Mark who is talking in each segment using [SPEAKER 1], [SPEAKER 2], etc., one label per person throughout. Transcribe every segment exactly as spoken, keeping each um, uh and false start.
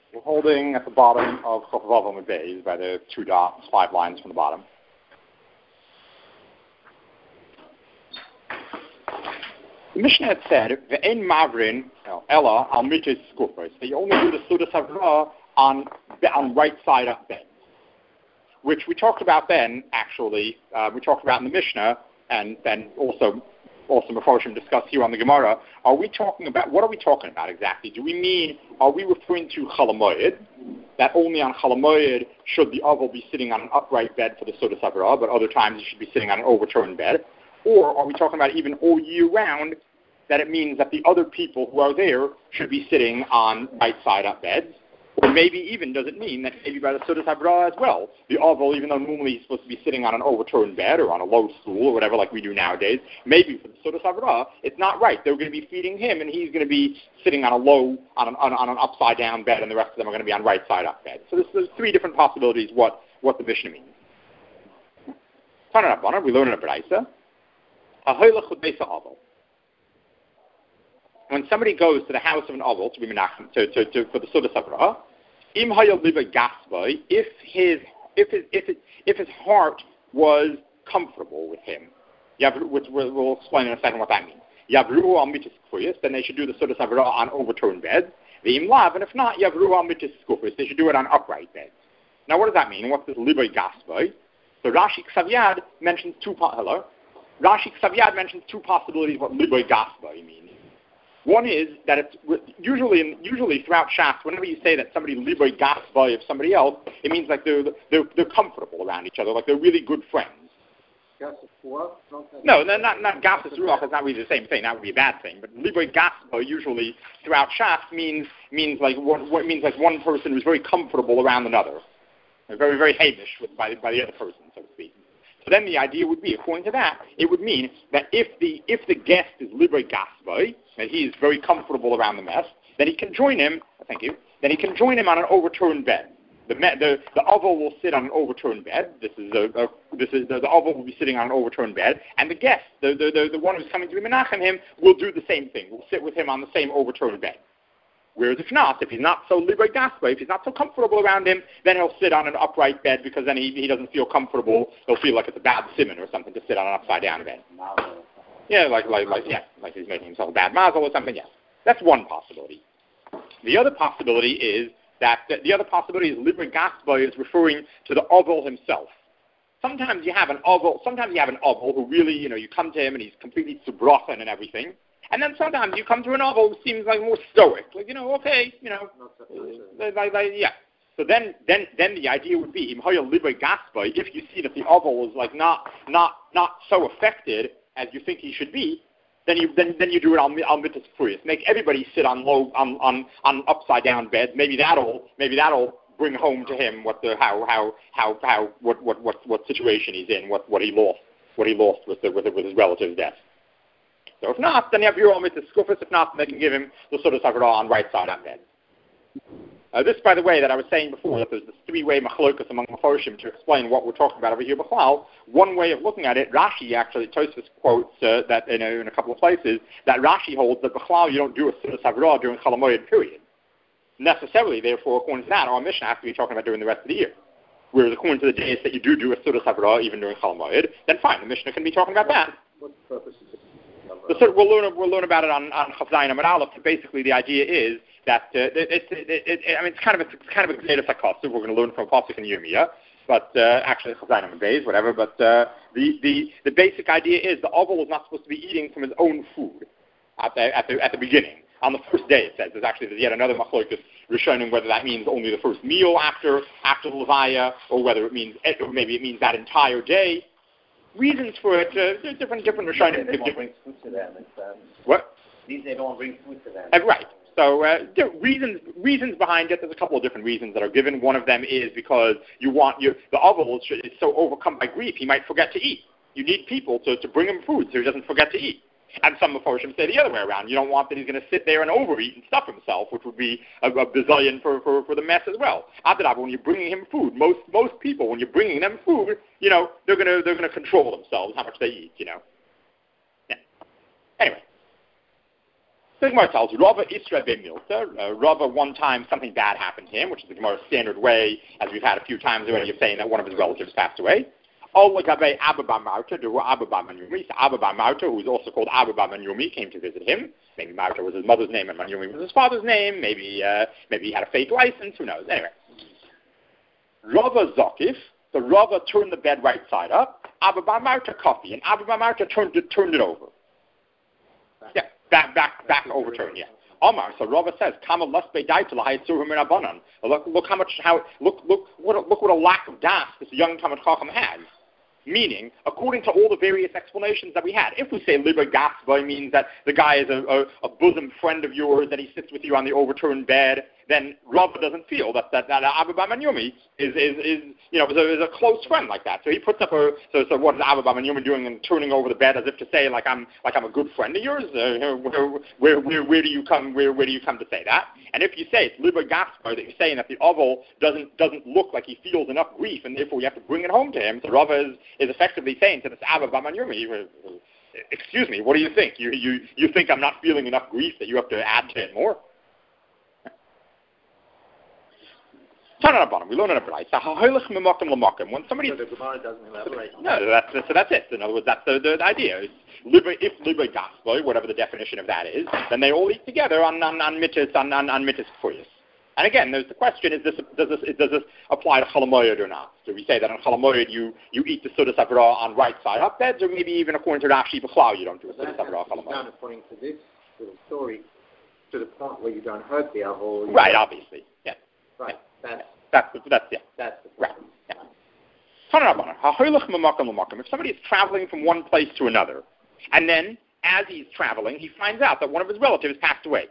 [SPEAKER 1] We're holding at the bottom of Chof Vav Amud Beis by the two dots, five lines from the bottom. The Mishnah had said, "Ve'en mavrin ella al mitis skufos." They only do the Sudas Havrah on on right side up beds, which we talked about then. Actually, uh, we talked about in the Mishnah, and then also also Mefarshim discussed here on the Gemara. Are we talking about what are we talking about exactly? Do we mean are we referring to Chol Hamoed, that only on Chol Hamoed should the Aval be sitting on an upright bed for the Sudas Havrah, but other times he should be sitting on an overturned bed? Or are we talking about even all year round, that it means that the other people who are there should be sitting on right-side-up beds? Or maybe even does it mean that maybe by the Sudas Havrah as well, the Aval, even though normally he's supposed to be sitting on an overturned bed or on a low stool or whatever like we do nowadays, maybe for the Sudas Havrah, it's not right. They're going to be feeding him and he's going to be sitting on a low, on an, on, on an upside-down bed, and the rest of them are going to be on right-side-up beds. So there's, there's three different possibilities what, what the Mishnah means. We learn in a Braisa. When somebody goes to the house of an Aval to be menachem, to, to, to, for the Sudas Havrah, im hayal liba gasbay, if his if his if it, if his heart was comfortable with him, which we'll explain in a second what that means. Yavru al mitis kfuyas, then they should do the Sudas Havrah on overturned beds. The im lav, and if not, yavru al mitis kfuyas, they should do it on upright beds. Now, what does that mean? What's this liba gasbay? So Rashi Ksavyad mentions two. Po- hello. Rashi Ksavyad mentions two possibilities what liba gasbay means. One is that it's usually, usually throughout Shas, whenever you say that somebody liboy gasbay of somebody else, it means like they're, they're they're comfortable around each other, like they're really good friends. No, no, not not gasas ruach is not really the same thing. That would be a bad thing. But liboy gasbay usually throughout Shas means means like what, what means like one person who's very comfortable around another, very very hamish with, by by the other person, so to speak. So then the idea would be, according to that, it would mean that if the if the guest is liboy gasbay, and he is very comfortable around the mess, then he can join him. Thank you. Then he can join him on an overturned bed. The the the Aval will sit on an overturned bed. This is a, a this is the, the Aval will be sitting on an overturned bed, and the guest, the the the, the one who's coming to be menachem him, will do the same thing. Will sit with him on the same overturned bed. Whereas if not, if he's not so liboy gasbay, if he's not so comfortable around him, then he'll sit on an upright bed because then he he doesn't feel comfortable. He'll feel like it's a bad simon or something to sit on an upside down bed. Yeah, like, like, like, yeah, like he's making himself a bad mazel or something, yes. That's one possibility. The other possibility is that, the, the other possibility is liboy gasbay is referring to the Aval himself. Sometimes you have an Aval, sometimes you have an Aval who really, you know, you come to him and he's completely subrochen and everything. And then sometimes you come to an Aval who seems like more stoic, like, you know, okay, you know, uh, like, like, yeah. So then, then, then the idea would be, im hayal liboy gasbay, if you see that the Aval is like not, not, not so affected as you think he should be, then you then then you do it on on mitzvah fruyas. Make everybody sit on low on, on, on upside down beds. Maybe that'll maybe that'll bring home to him what the how how how how what what what, what situation he's in, what, what he lost what he lost with the, with the, with his relative's death. So if not, then you have your own mitzvah skufas. If not, then they can give him the Sudas Havrah on right side on bed. Uh, this, by the way, that I was saying before, that there's this three-way machlokas among Mefarshim to explain what we're talking about over here. B'chlal, one way of looking at it, Rashi actually, Tosfos quotes uh, that in a, in a couple of places, that Rashi holds that B'chlal you don't do a Sudas Havrah during Chol Hamoed period. Necessarily, therefore, according to that, our Mishnah has to be talking about during the rest of the year. Whereas according to the days that you do do a Sudas Havrah even during Chol Hamoed, then fine, the Mishnah can be talking about that.
[SPEAKER 2] What's the purpose of it?
[SPEAKER 1] The, we'll learn we'll learn about it on on Chaf Zayin Amud Aleph. Basically, the idea is that uh, it, it, it, it, I mean it's kind of a, it's kind of a Gzeiras HaKosov. We're going to learn from Pasuk and Yirmiyah, but uh, actually Chaf Zayin Amud Beis, whatever. But uh, the, the the basic idea is the Aval is not supposed to be eating from his own food at the at the at the beginning. On the first day, it says there's actually there's yet another machlokas rishonim whether that means only the first meal after after the Levaya, or whether it means or maybe it means that entire day. Reasons for it, uh, different different rishonim.
[SPEAKER 2] They don't bring food to them. It's, um,
[SPEAKER 1] what?
[SPEAKER 2] These they don't bring food to them.
[SPEAKER 1] Uh, right. So uh, reasons reasons behind it. There's a couple of different reasons that are given. One of them is because you want you the Aval is, is so overcome by grief he might forget to eat. You need people to, to bring him food so he doesn't forget to eat. And some Mefarshim say the other way around. You don't want that he's going to sit there and overeat and stuff himself, which would be a, a bazillion for, for, for the mess as well. Adarab, when you're bringing him food, most most people, when you're bringing them food, you know, they're going to they're going to control themselves how much they eat. You know. Yeah. Anyway. The Gemara tells Rava Isra B'Milta. Uh, Rava, one time something bad happened to him, which is the Gemara's standard way, as we've had a few times already, of saying that one of his relatives passed away. Abba Bar Marta, Abba Bar Manyumi. So Abba Bar Marta, who is also called Abba Bar Manyumi, came to visit him. Maybe Marta was his mother's name and Manyumi was his father's name. Maybe uh, maybe he had a fake license. Who knows? Anyway, Rava Zokif. So Rava turned the bed right side up. Abba Bar Marta coffee, and Abba Bar Marta turned it turned it over. Yeah, back back back overturned. Yeah. Omar. So Rava says, "Kama lasbe daita lahaytzuhu min abanan." Look look how much how look look what a, look what a lack of das this young Talmid Chacham has. Meaning, according to all the various explanations that we had, if we say liber gasboy means that the guy is a, a, a bosom friend of yours, that he sits with you on the overturned bed, then Rava doesn't feel that that, that Abba Bar Manyumi is, is, is, you know, is a, is a close friend like that. So he puts up a, so, so what is Abba Bar Manyumi doing and turning over the bed as if to say, like I'm, like I'm a good friend of yours? Uh, where, where, where, where do you come, where, where do you come to say that? And if you say it's liber gasboy, that you're saying that the oval doesn't, doesn't look like he feels enough grief, and therefore you have to bring it home to him, so Rava is, is effectively saying to this Abba Bar Manyumi, excuse me, what do you think? You, you, you think I'm not feeling enough grief that you have to add to it more? We learn in a brayta. When somebody,
[SPEAKER 2] so the Gemara doesn't elaborate.
[SPEAKER 1] No, that's so that's it. In other words, that's the, the, the idea. It's liber, if liber gasboy, whatever the definition of that is, then they all eat together on on on mitzvahs on on, on mitzvahs fuyus. And again, there's the question: Is this does this does this apply to chalamoyed or not? Do we say that on chalamoyed you you eat the sudas avra on right side up beds, or maybe even according to Rashi b'chlau you don't do a sudas avra chalamoyed?
[SPEAKER 2] Done according to this little story, to the point where you don't hurt the avra.
[SPEAKER 1] Right, obviously, yeah.
[SPEAKER 2] Right,
[SPEAKER 1] yeah.
[SPEAKER 2] that's.
[SPEAKER 1] That's the, that's yeah.
[SPEAKER 2] That's the
[SPEAKER 1] right. Yeah. If somebody is traveling from one place to another, and then as he's traveling, he finds out that one of his relatives passed away.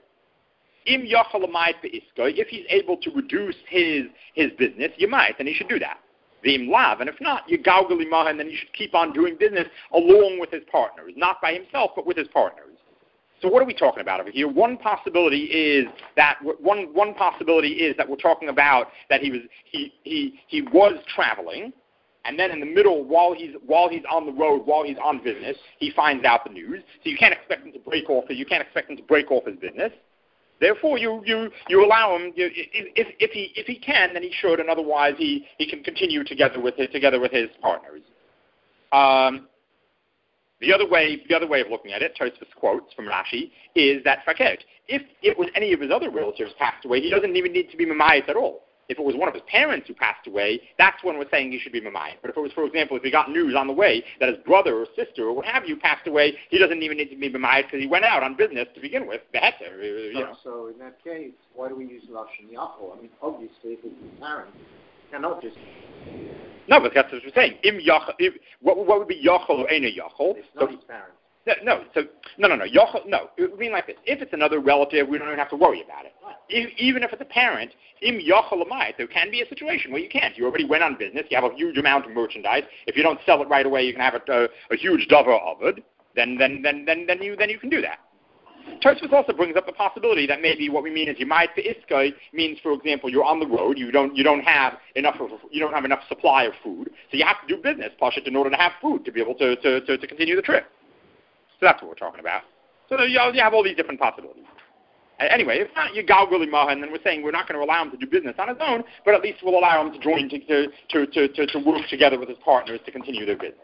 [SPEAKER 1] If he's able to reduce his his business, you might, then he should do that. V'im lav, and if not, you gaugali maha, and then he should keep on doing business along with his partners, not by himself, but with his partners. So what are we talking about over here? One possibility is that one one possibility is that we're talking about that he was he he he was traveling, and then in the middle, while he's while he's on the road, while he's on business, he finds out the news. So you can't expect him to break off. You can't expect him to break off his business. Therefore, you you you allow him. You, if if he if he can, then he should, and otherwise he, he can continue together with his, together with his partners. Um. The other way, the other way of looking at it, Tosfos quotes from Rashi, is that fakert. If it was any of his other relatives passed away, he doesn't even need to be mamayit at all. If it was one of his parents who passed away, that's when we're saying he should be mamayit. But if it was, for example, if he got news on the way that his brother or sister or what have you passed away, he doesn't even need to be mamayit because he went out on business to begin with. Beheter, you know.
[SPEAKER 2] So, so in that case, why do we use lashon yachol? I mean, obviously, if it's his parents, cannot just.
[SPEAKER 1] No, but that's what we're saying. Im yachol, if, what, what would be yachol or ain't yachol?
[SPEAKER 2] It's not
[SPEAKER 1] so,
[SPEAKER 2] his parents.
[SPEAKER 1] No, no, so, no, no, no, yachol, no. It would mean like this. If it's another relative, we don't even have to worry about it.
[SPEAKER 2] Right.
[SPEAKER 1] If, even if it's a parent, im yachol amayit, there can be a situation where you can't. You already went on business. You have a huge amount of merchandise. If you don't sell it right away, you can have a, a, a huge dover of it. Then, then, then, then, then you, then you can do that. Tosfos also brings up the possibility that maybe what we mean is you might be iskay means, for example, you're on the road, you don't you don't have enough of, you don't have enough supply of food, so you have to do business, pashut, in order to have food to be able to, to, to, to continue the trip. So that's what we're talking about. So you have all these different possibilities. Anyway, if not, you gaugali maha, and then we're saying we're not going to allow him to do business on his own, but at least we'll allow him to join to to to to, to work together with his partners to continue their business.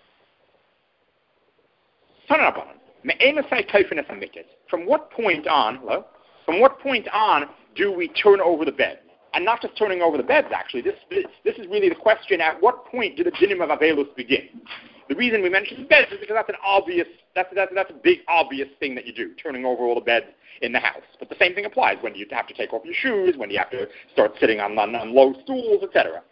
[SPEAKER 1] From what point on, hello? From what point on do we turn over the bed? And not just turning over the beds, actually. This this is really the question: at what point do the dinim of Avelus begin? The reason we mention beds is because that's an obvious, that's that's that's a big obvious thing that you do, turning over all the beds in the house. But the same thing applies when you have to take off your shoes, when you have to start sitting on on, on low stools, et cetera.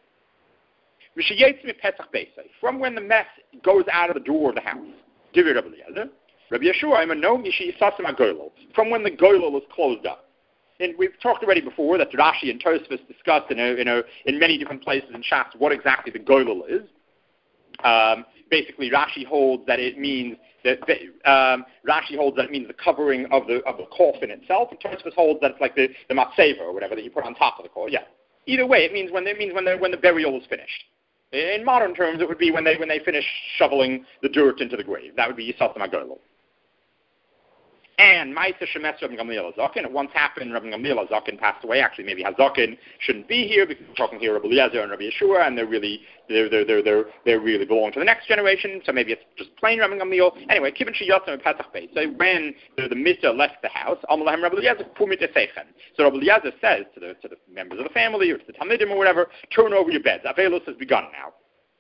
[SPEAKER 1] From when the mess goes out of the door of the house. Rabbi Yeshua, I'm a no mishi sasim agoylol. From when the goylol is closed up. And we've talked already before that Rashi and Tosfos discussed in a, in, a, in many different places in Shas what exactly the goylol is. Um, basically, Rashi holds that it means that um, Rashi holds that it means the covering of the of the coffin itself, and Tosfos holds that it's like the the matzeva or whatever that you put on top of the coffin. Yeah. Either way, it means when it means when the when the burial is finished. In modern terms, it would be when they when they finish shoveling the dirt into the grave. That would be Yisasim HaGoylol. And Ma'aser Shemes Rabbi Gamliel Hazaken. It once happened, Rabbi Gamliel Hazaken passed away. Actually, maybe Hazaken shouldn't be here because we're talking here Rabbi Eliezer and Rabbi Yeshua, and they're really, they're, they're, they're, they're, they really belong to the next generation, so maybe it's just plain Rabbi Gamliel. Anyway, Kivin Sheyatzim and Pesach Beit. So when the, the Mitzvah left the house, Amalahem Rabbi Eliezer Pumit Eseichen. So Rabbi Eliezer says to the, to the members of the family, or to the Talmidim or whatever, turn over your beds. Avelos has begun now.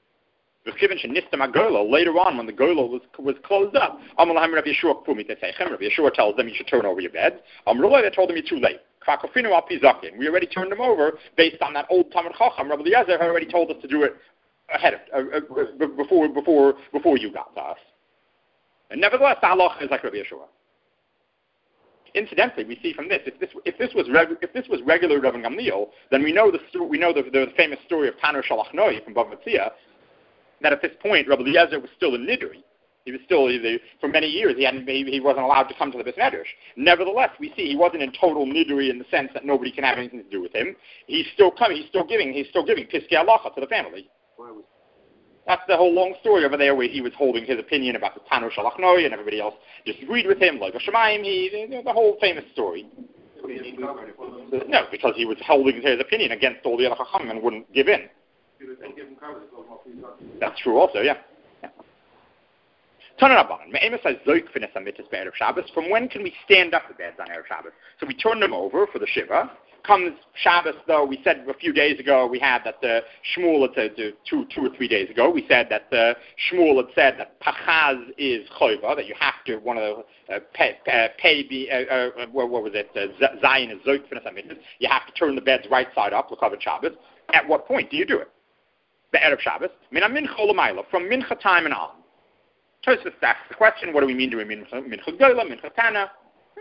[SPEAKER 1] Later on, when the Gola was was closed up, Rabbi Yeshua tells them you should turn over your beds. They told them you're too late. We already turned them over based on that old Talmud Chacham. Rabbi Eliezer had already told us to do it ahead of uh, uh, before before before you got to us. And nevertheless, the halacha is like Rabbi Yeshua. Incidentally, we see from this if this if this was reg, if this was regular Rabbi Gamliel, then we know the we know the, the famous story of Tanur Shalach Noi from Bava Metzia, that at this point, Rabbi Eliezer was still a nidri. He was still, he, for many years, he hadn't, he, he wasn't allowed to come to the Beis Medrash. Nevertheless, we see he wasn't in total nidri in the sense that nobody can have anything to do with him. He's still coming, he's still giving, he's still giving Piskei Halacha to the family. That's the whole long story over there where he was holding his opinion about the Tanur Shalach Noi and everybody else disagreed with him, like Shemayim, he, the whole famous story. No, because he was holding his opinion against all the other Chacham and wouldn't give in. That's true also, yeah. yeah. From when can we stand up the beds on Erev Shabbos? So we turn them over for the Shiva. Comes Shabbos, though, we said a few days ago, we had that the Shmuel had said, two, two or three days ago, we said that the Shmuel had said that Pachaz is Choiva, that you have to, one of the, uh, pay, uh, pay uh, uh, what, what was it, uh, Zion is Zoik Finas HaMitzvah, you have to turn the beds right side up, L'Kavod Shabbos. At what point do you do it? The Erev Shabbos, min mincha l'mayla, from mincha time and on. Tosfos asks the question: what do we mean? Do we mean mincha gola, mincha tana?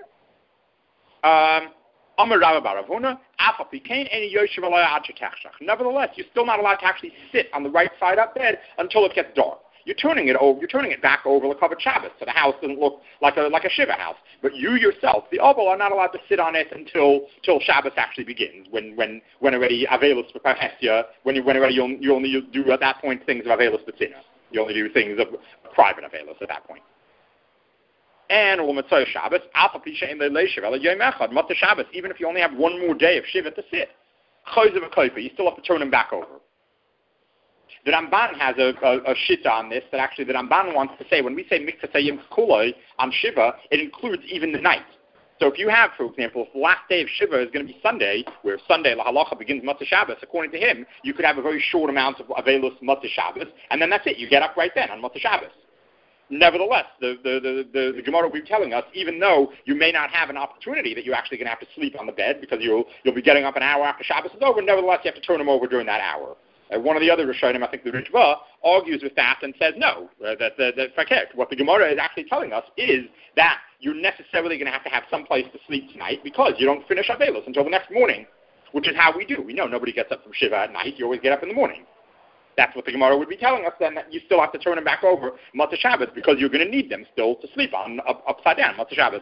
[SPEAKER 1] Um, Amar Rabba bar Ravuna, af apikein any yoshev alay ad shetachshach. Nevertheless, you're still not allowed to actually sit on the right side up bed until it gets dark. You're turning it over. You're turning it back over L'Kavod Shabbos, so the house doesn't look like a like a shiva house. But you yourself, the Obel, are not allowed to sit on it until till Shabbos actually begins. When when when already Avelus for Hestia, when you when already you you only do at that point things of Avelus B'tzina. You only do things of private Avelus at that point. And L'Mitzvah Shabbos, Alpha Pisha in the Leishav Ela Yom Echad Mata Shabbos. Even if you only have one more day of shiva to sit, Chayzav V'Koifa, you still have to turn them back over. The Ramban has a, a, a shita on this, that actually the Ramban wants to say, when we say Mikveh Sayyim Kuloi on Shiva, it includes even the night. So if you have, for example, if the last day of Shiva is going to be Sunday, where Sunday, La Halacha, begins Matzah Shabbos, according to him, you could have a very short amount of Avelus Matzah Shabbos, and then that's it. You get up right then on Matzah Shabbos. Nevertheless, the, the, the, the, the Gemara will be telling us, even though you may not have an opportunity that you're actually going to have to sleep on the bed, because you'll, you'll be getting up an hour after Shabbos is over, nevertheless, you have to turn them over during that hour. Uh, one of the other Rishonim, I think the Ritva, argues with that and says no, uh, that, that, that what the Gemara is actually telling us is that you're necessarily going to have to have some place to sleep tonight because you don't finish Avelos until the next morning, which is how we do. We know nobody gets up from Shiva at night. You always get up in the morning. That's what the Gemara would be telling us, then, that you still have to turn them back over Matzah Shabbos because you're going to need them still to sleep on, up, upside down, Matzah Shabbos.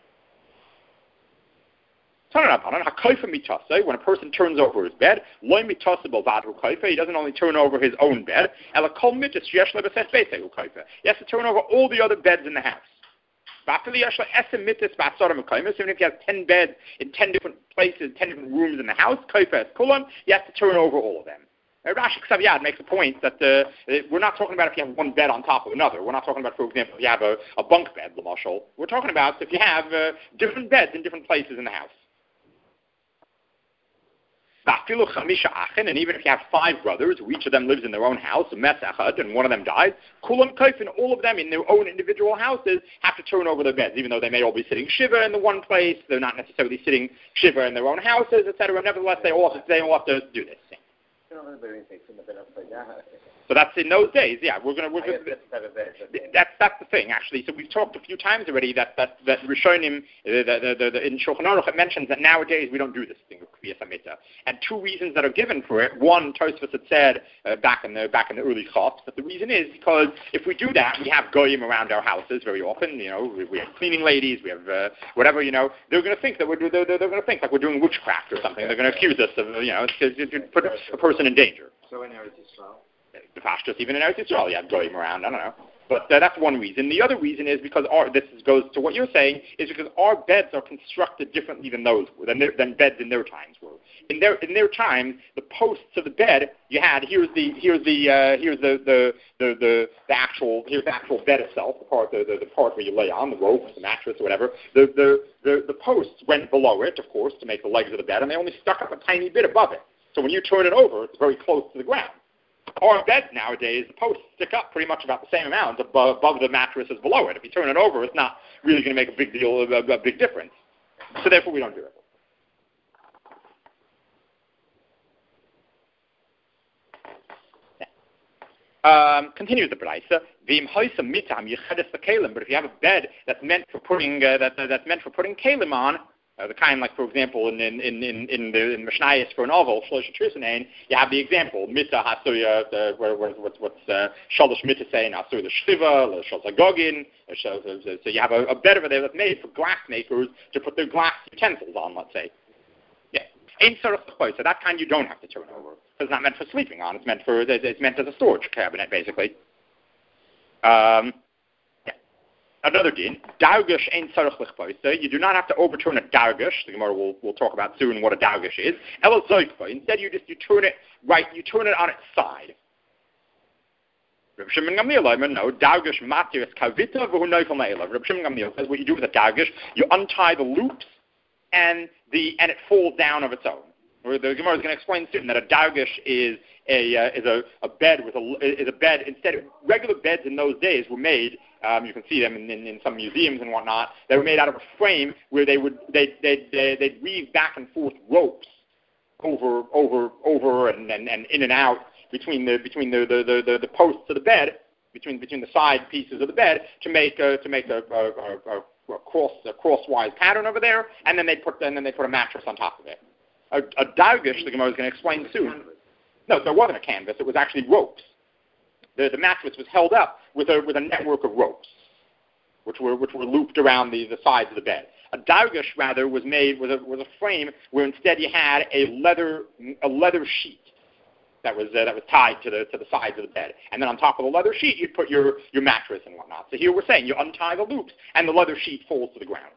[SPEAKER 1] When a person turns over his bed, he doesn't only turn over his own bed, he has to turn over all the other beds in the house. Even if he has ten beds in ten different places, ten different rooms in the house, he has to turn over all of them. Rashi Ksaviyad makes a point that uh, we're not talking about if you have one bed on top of another. We're not talking about, for example, if you have a, a bunk bed, Lamashal. We're talking about if you have uh, different beds in different places in the house. And even if you have five brothers, each of them lives in their own house, and one of them dies, Kulam Kaifin, all of them in their own individual houses have to turn over their beds, even though they may all be sitting Shiva in the one place, they're not necessarily sitting Shiva in their own houses, et cetera. Nevertheless, they all have to, they all have to do this. So that's in those days, yeah. We're gonna. We're gonna that's that's the thing, actually. So we've talked a few times already that that that Rishonim, the, the, the, the, in Shulchan Aruch, it mentions that nowadays we don't do this thing of Kviyas HaMita. And two reasons that are given for it. One, Tosfos had said uh, back in the back in the early Chofs that the reason is because if we do that, we have goyim around our houses very often. You know, we, we have cleaning ladies, we have uh, whatever. You know, they're going to think that we're they're, they're, they're going to think like we're doing witchcraft or something. They're going to accuse us of you know to, to, to put a person in danger.
[SPEAKER 2] So in Eretz Yisrael.
[SPEAKER 1] The Pashtus, even in Eretz Yisrael, you have goyim around. I don't know. But uh, that's one reason. The other reason is because our, this is, goes to what you're saying, is because our beds are constructed differently than those were, than, their, than beds in their times were. In their in their time, the posts of the bed you had here's the here's the uh, here's the the, the the the actual here's the actual bed itself, the part the, the, the part where you lay on the rope, the mattress, or whatever. The, the the the posts went below it, of course, to make the legs of the bed, and they only stuck up a tiny bit above it. So when you turn it over, it's very close to the ground. Our beds nowadays, the posts stick up pretty much about the same amount above, above the mattress as below it. If you turn it over, it's not really going to make a big deal, a, a big difference. So therefore, we don't do it. Um, continues the Braisa. But if you have a bed that's meant for putting uh, that, uh, that's meant for putting kalim on, uh, the kind like, for example, in in in in, in the in Mishnayos for an oval, you have the example mita hasuya, the what's what's shalosh mita saying hasuya the shliva, the shalzagogin. So you have a, a bed over there that's made for glass makers to put their glass utensils on, let's say. Yeah, so that kind you don't have to turn over. It's not meant for sleeping on. It's meant for it's meant as a storage cabinet, basically. Um, yeah. Another din, dargish ain't tzarich lichpoisa. You do not have to overturn a dargish. The Gemara will will talk about soon what a dargish is. Elo zoikpa. Instead, you just you turn it right. You turn it on its side. Reb Shimon Gamliel, no, dargish matir es kavita v'hu neifel me'elav. Reb Shimon Gamliel says what you do with a dargish, you untie the loops and the and it falls down of its own. The Gemara is going to explain soon that a dargish is a uh, is a, a bed with a is a bed instead of regular beds in those days were made. Um, you can see them in, in, in some museums and whatnot. They were made out of a frame where they would they they they they'd weave back and forth ropes over over over and, and, and in and out between the between the, the, the, the posts of the bed between between the side pieces of the bed to make a, to make a, a, a, a cross a crosswise pattern over there, and then they put and then they put a mattress on top of it. A, a dargish, the Gemara is going to explain soon. No, there wasn't a canvas. It was actually ropes. The, the mattress was held up with a with a network of ropes, which were which were looped around the, the sides of the bed. A dargish, rather, was made with a was a frame where instead you had a leather a leather sheet that was uh, that was tied to the to the sides of the bed, and then on top of the leather sheet you'd put your your mattress and whatnot. So here we're saying you untie the loops and the leather sheet falls to the ground.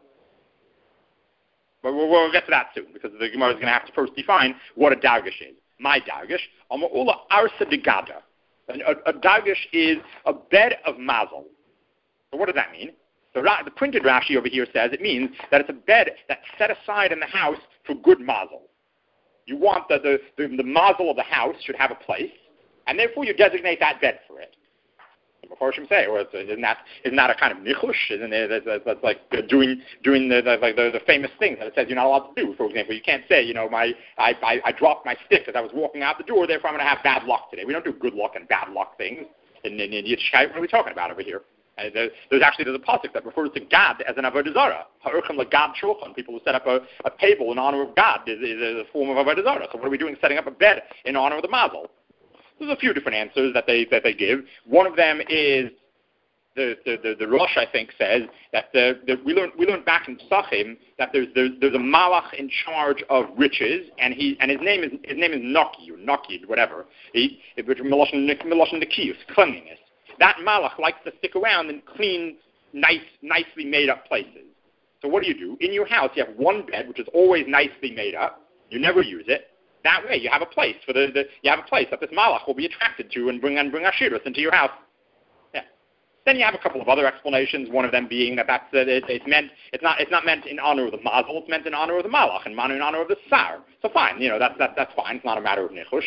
[SPEAKER 1] But we'll, we'll get to that soon, because the Gemara is going to have to first define what a dargish is. My dargish, Ama'ula Arsa de Gada. A, a dargish is a bed of mazel. So what does that mean? The, the printed Rashi over here says it means that it's a bed that's set aside in the house for good mazel. You want the, the, the, the mazel of the house should have a place, and therefore you designate that bed for it. Before Hashem say, well, isn't that isn't that a kind of nichush? Isn't it? That's, that's like doing doing the, the like the, the famous things that it says you're not allowed to do. For example, you can't say, you know, my I I, I dropped my stick as I was walking out the door, therefore I'm going to have bad luck today. We don't do good luck and bad luck things in in, in Yiddishkeit. What are we talking about over here? Uh, there, there's actually there's a pasuk that refers to God as an avodah zarah. Ha'urchem legad shulchan. People who set up a, a table in honor of God is, is a form of avodah zarah. So what are we doing setting up a bed in honor of the mazel? There's a few different answers that they that they give. One of them is the the, the, the Rosh, I think, says that the, the we learned we learned back in Psachim that there's, there's there's a malach in charge of riches, and he and his name is his name is Naki or Nakid, whatever. He Miloshin Nikiyus, cleanliness. That malach likes to stick around in clean, nice, nicely made up places. So what do you do? In your house, you have one bed which is always nicely made up. You never use it. That way, you have a place for the, the you have a place that this malach will be attracted to and bring and bring ashirus into your house. Yeah. Then you have a couple of other explanations. One of them being that that's that it, it's meant it's not it's not meant in honor of the mazel. It's meant in honor of the malach and in honor of the sar. So fine, you know that's that, that's fine. It's not a matter of nichush.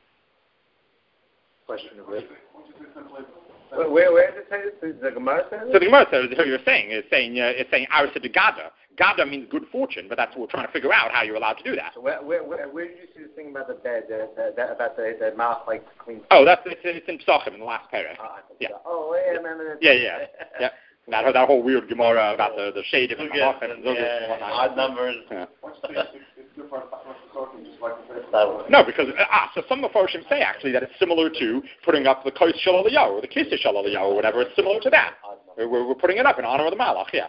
[SPEAKER 2] Question of it.
[SPEAKER 3] Where, where does it say this? The Gemara says?
[SPEAKER 1] So the Gemara says, who you're saying, is saying, uh, it's saying Arsa de Gada. Gada means good fortune, but that's what we're trying to figure out, how you're allowed to do that.
[SPEAKER 3] So where, where, where, where did you see this thing about the bed, the, the, the, about the, the mouth like clean?
[SPEAKER 1] Oh, that's it's, it's in Psachim, in the last paragraph.
[SPEAKER 3] Oh,
[SPEAKER 1] yeah.
[SPEAKER 3] Oh, wait a minute.
[SPEAKER 1] Yeah, yeah, yeah. That, that whole weird Gemara about the, the shade of the
[SPEAKER 3] yeah, yeah, odd numbers.
[SPEAKER 1] Yeah.
[SPEAKER 3] No,
[SPEAKER 1] no, because ah, so some Mepharshim say actually that it's similar to putting up the Kos Shel Eliyahu or the Kiseh Shel Eliyahu or whatever. It's similar to that. We're, we're putting it up in honor of the Malach. Yeah.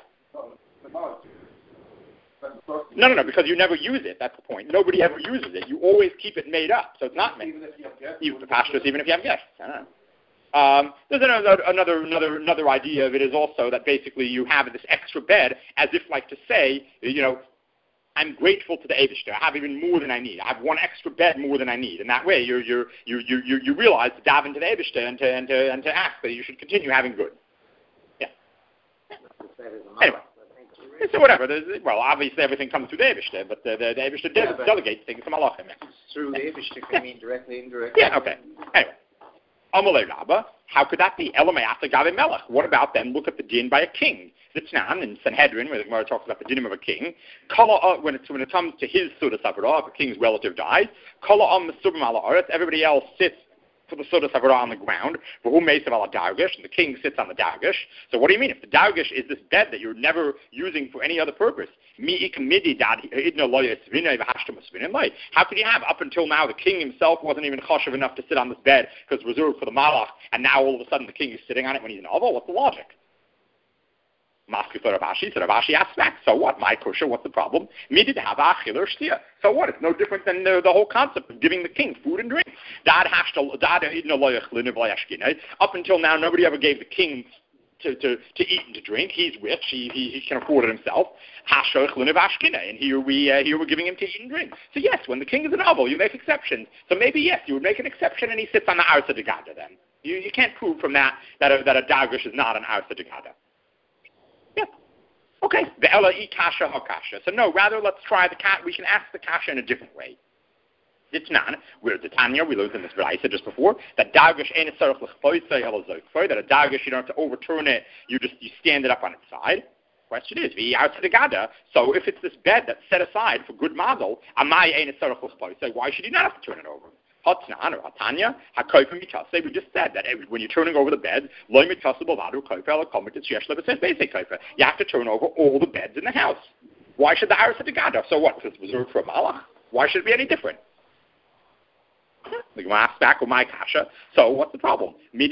[SPEAKER 1] No, no, no, because you never use it. That's the point. Nobody ever uses it. You always keep it made up, so it's not made. Even if you have guests. Even, even if you have guests. I don't know. Um, there's another, another another another idea of it is also that basically you have this extra bed as if like to say, you know, I'm grateful to the Eibishter. I have even more than I need. I have one extra bed more than I need. And that way you're, you're, you you you you realize to dive into the Eibishter and to, and, to, and to ask that you should continue having good. Yeah. Anyway. So whatever. There's, well, obviously everything comes through the Eibishter, but the, the, the Eibishter
[SPEAKER 2] yeah,
[SPEAKER 1] de- delegates things to Malachim. Yeah.
[SPEAKER 2] Through the Eibishter can
[SPEAKER 1] yeah.
[SPEAKER 2] mean directly, indirectly.
[SPEAKER 1] Yeah, okay. Anyway. Amalei Rabba, how could that be? Elameyata Gabe Melech. What about then look at the din by a king? Litznan in Sanhedrin, where the Gemara talks about the din of a king. Kala, when, it's, when it comes to his Suda Savarah, if a king's relative dies, Kala Am Mesubim Ala Aretz, everybody else sits for the Suda Savarah on the ground, but who makes Ala Dargish, and the king sits on the Dargish. So what do you mean? If the Dargish is this bed that you're never using for any other purpose, how could you have, up until now, the king himself wasn't even chashav enough to sit on this bed because it's reserved for the malach, and now all of a sudden the king is sitting on it when he's an oval? What's the logic? Rabashi, so Rabashi asks back, so what? My kosher, what's the problem? So what? It's no different than the, the whole concept of giving the king food and drink. Up until now, nobody ever gave the king To, to, to eat and to drink. He's rich. He, he, he can afford it himself. And here we uh, here we're giving him to eat and drink. So yes, when the king is a novel, you make exceptions. So maybe yes, you would make an exception, and he sits on the Arsa de Gada. Then you you can't prove from that that a, that a Dagish is not an Arsa de Gada. Yeah. Okay. The Ella e kasha hakasha. So no, rather let's try the cat. We can ask the kasha in a different way. It's not. We're the Tanya. We learned in this I said just before that dagish ain't a tzarich l'chpoisay elazokfoy. That a dagish you don't have to overturn it. You just you stand it up on its side. Question is vi out to the gada. So if it's this bed that's set aside for good mazel, amai ain't a tzarich l'chpoisay. Why should you not have to turn it over? Hatznan or Hatanya hakoyfim mitase. We just said that when you're turning over the bed, loy mitase b'vadu koyfer alakomet it's yesh lebeses basic koyfer. You have to turn over all the beds in the house. Why should the house at the gada? So what? If it's reserved for a malach, why should it be any different? The Gemara asks back with my kasha. So what's the problem? You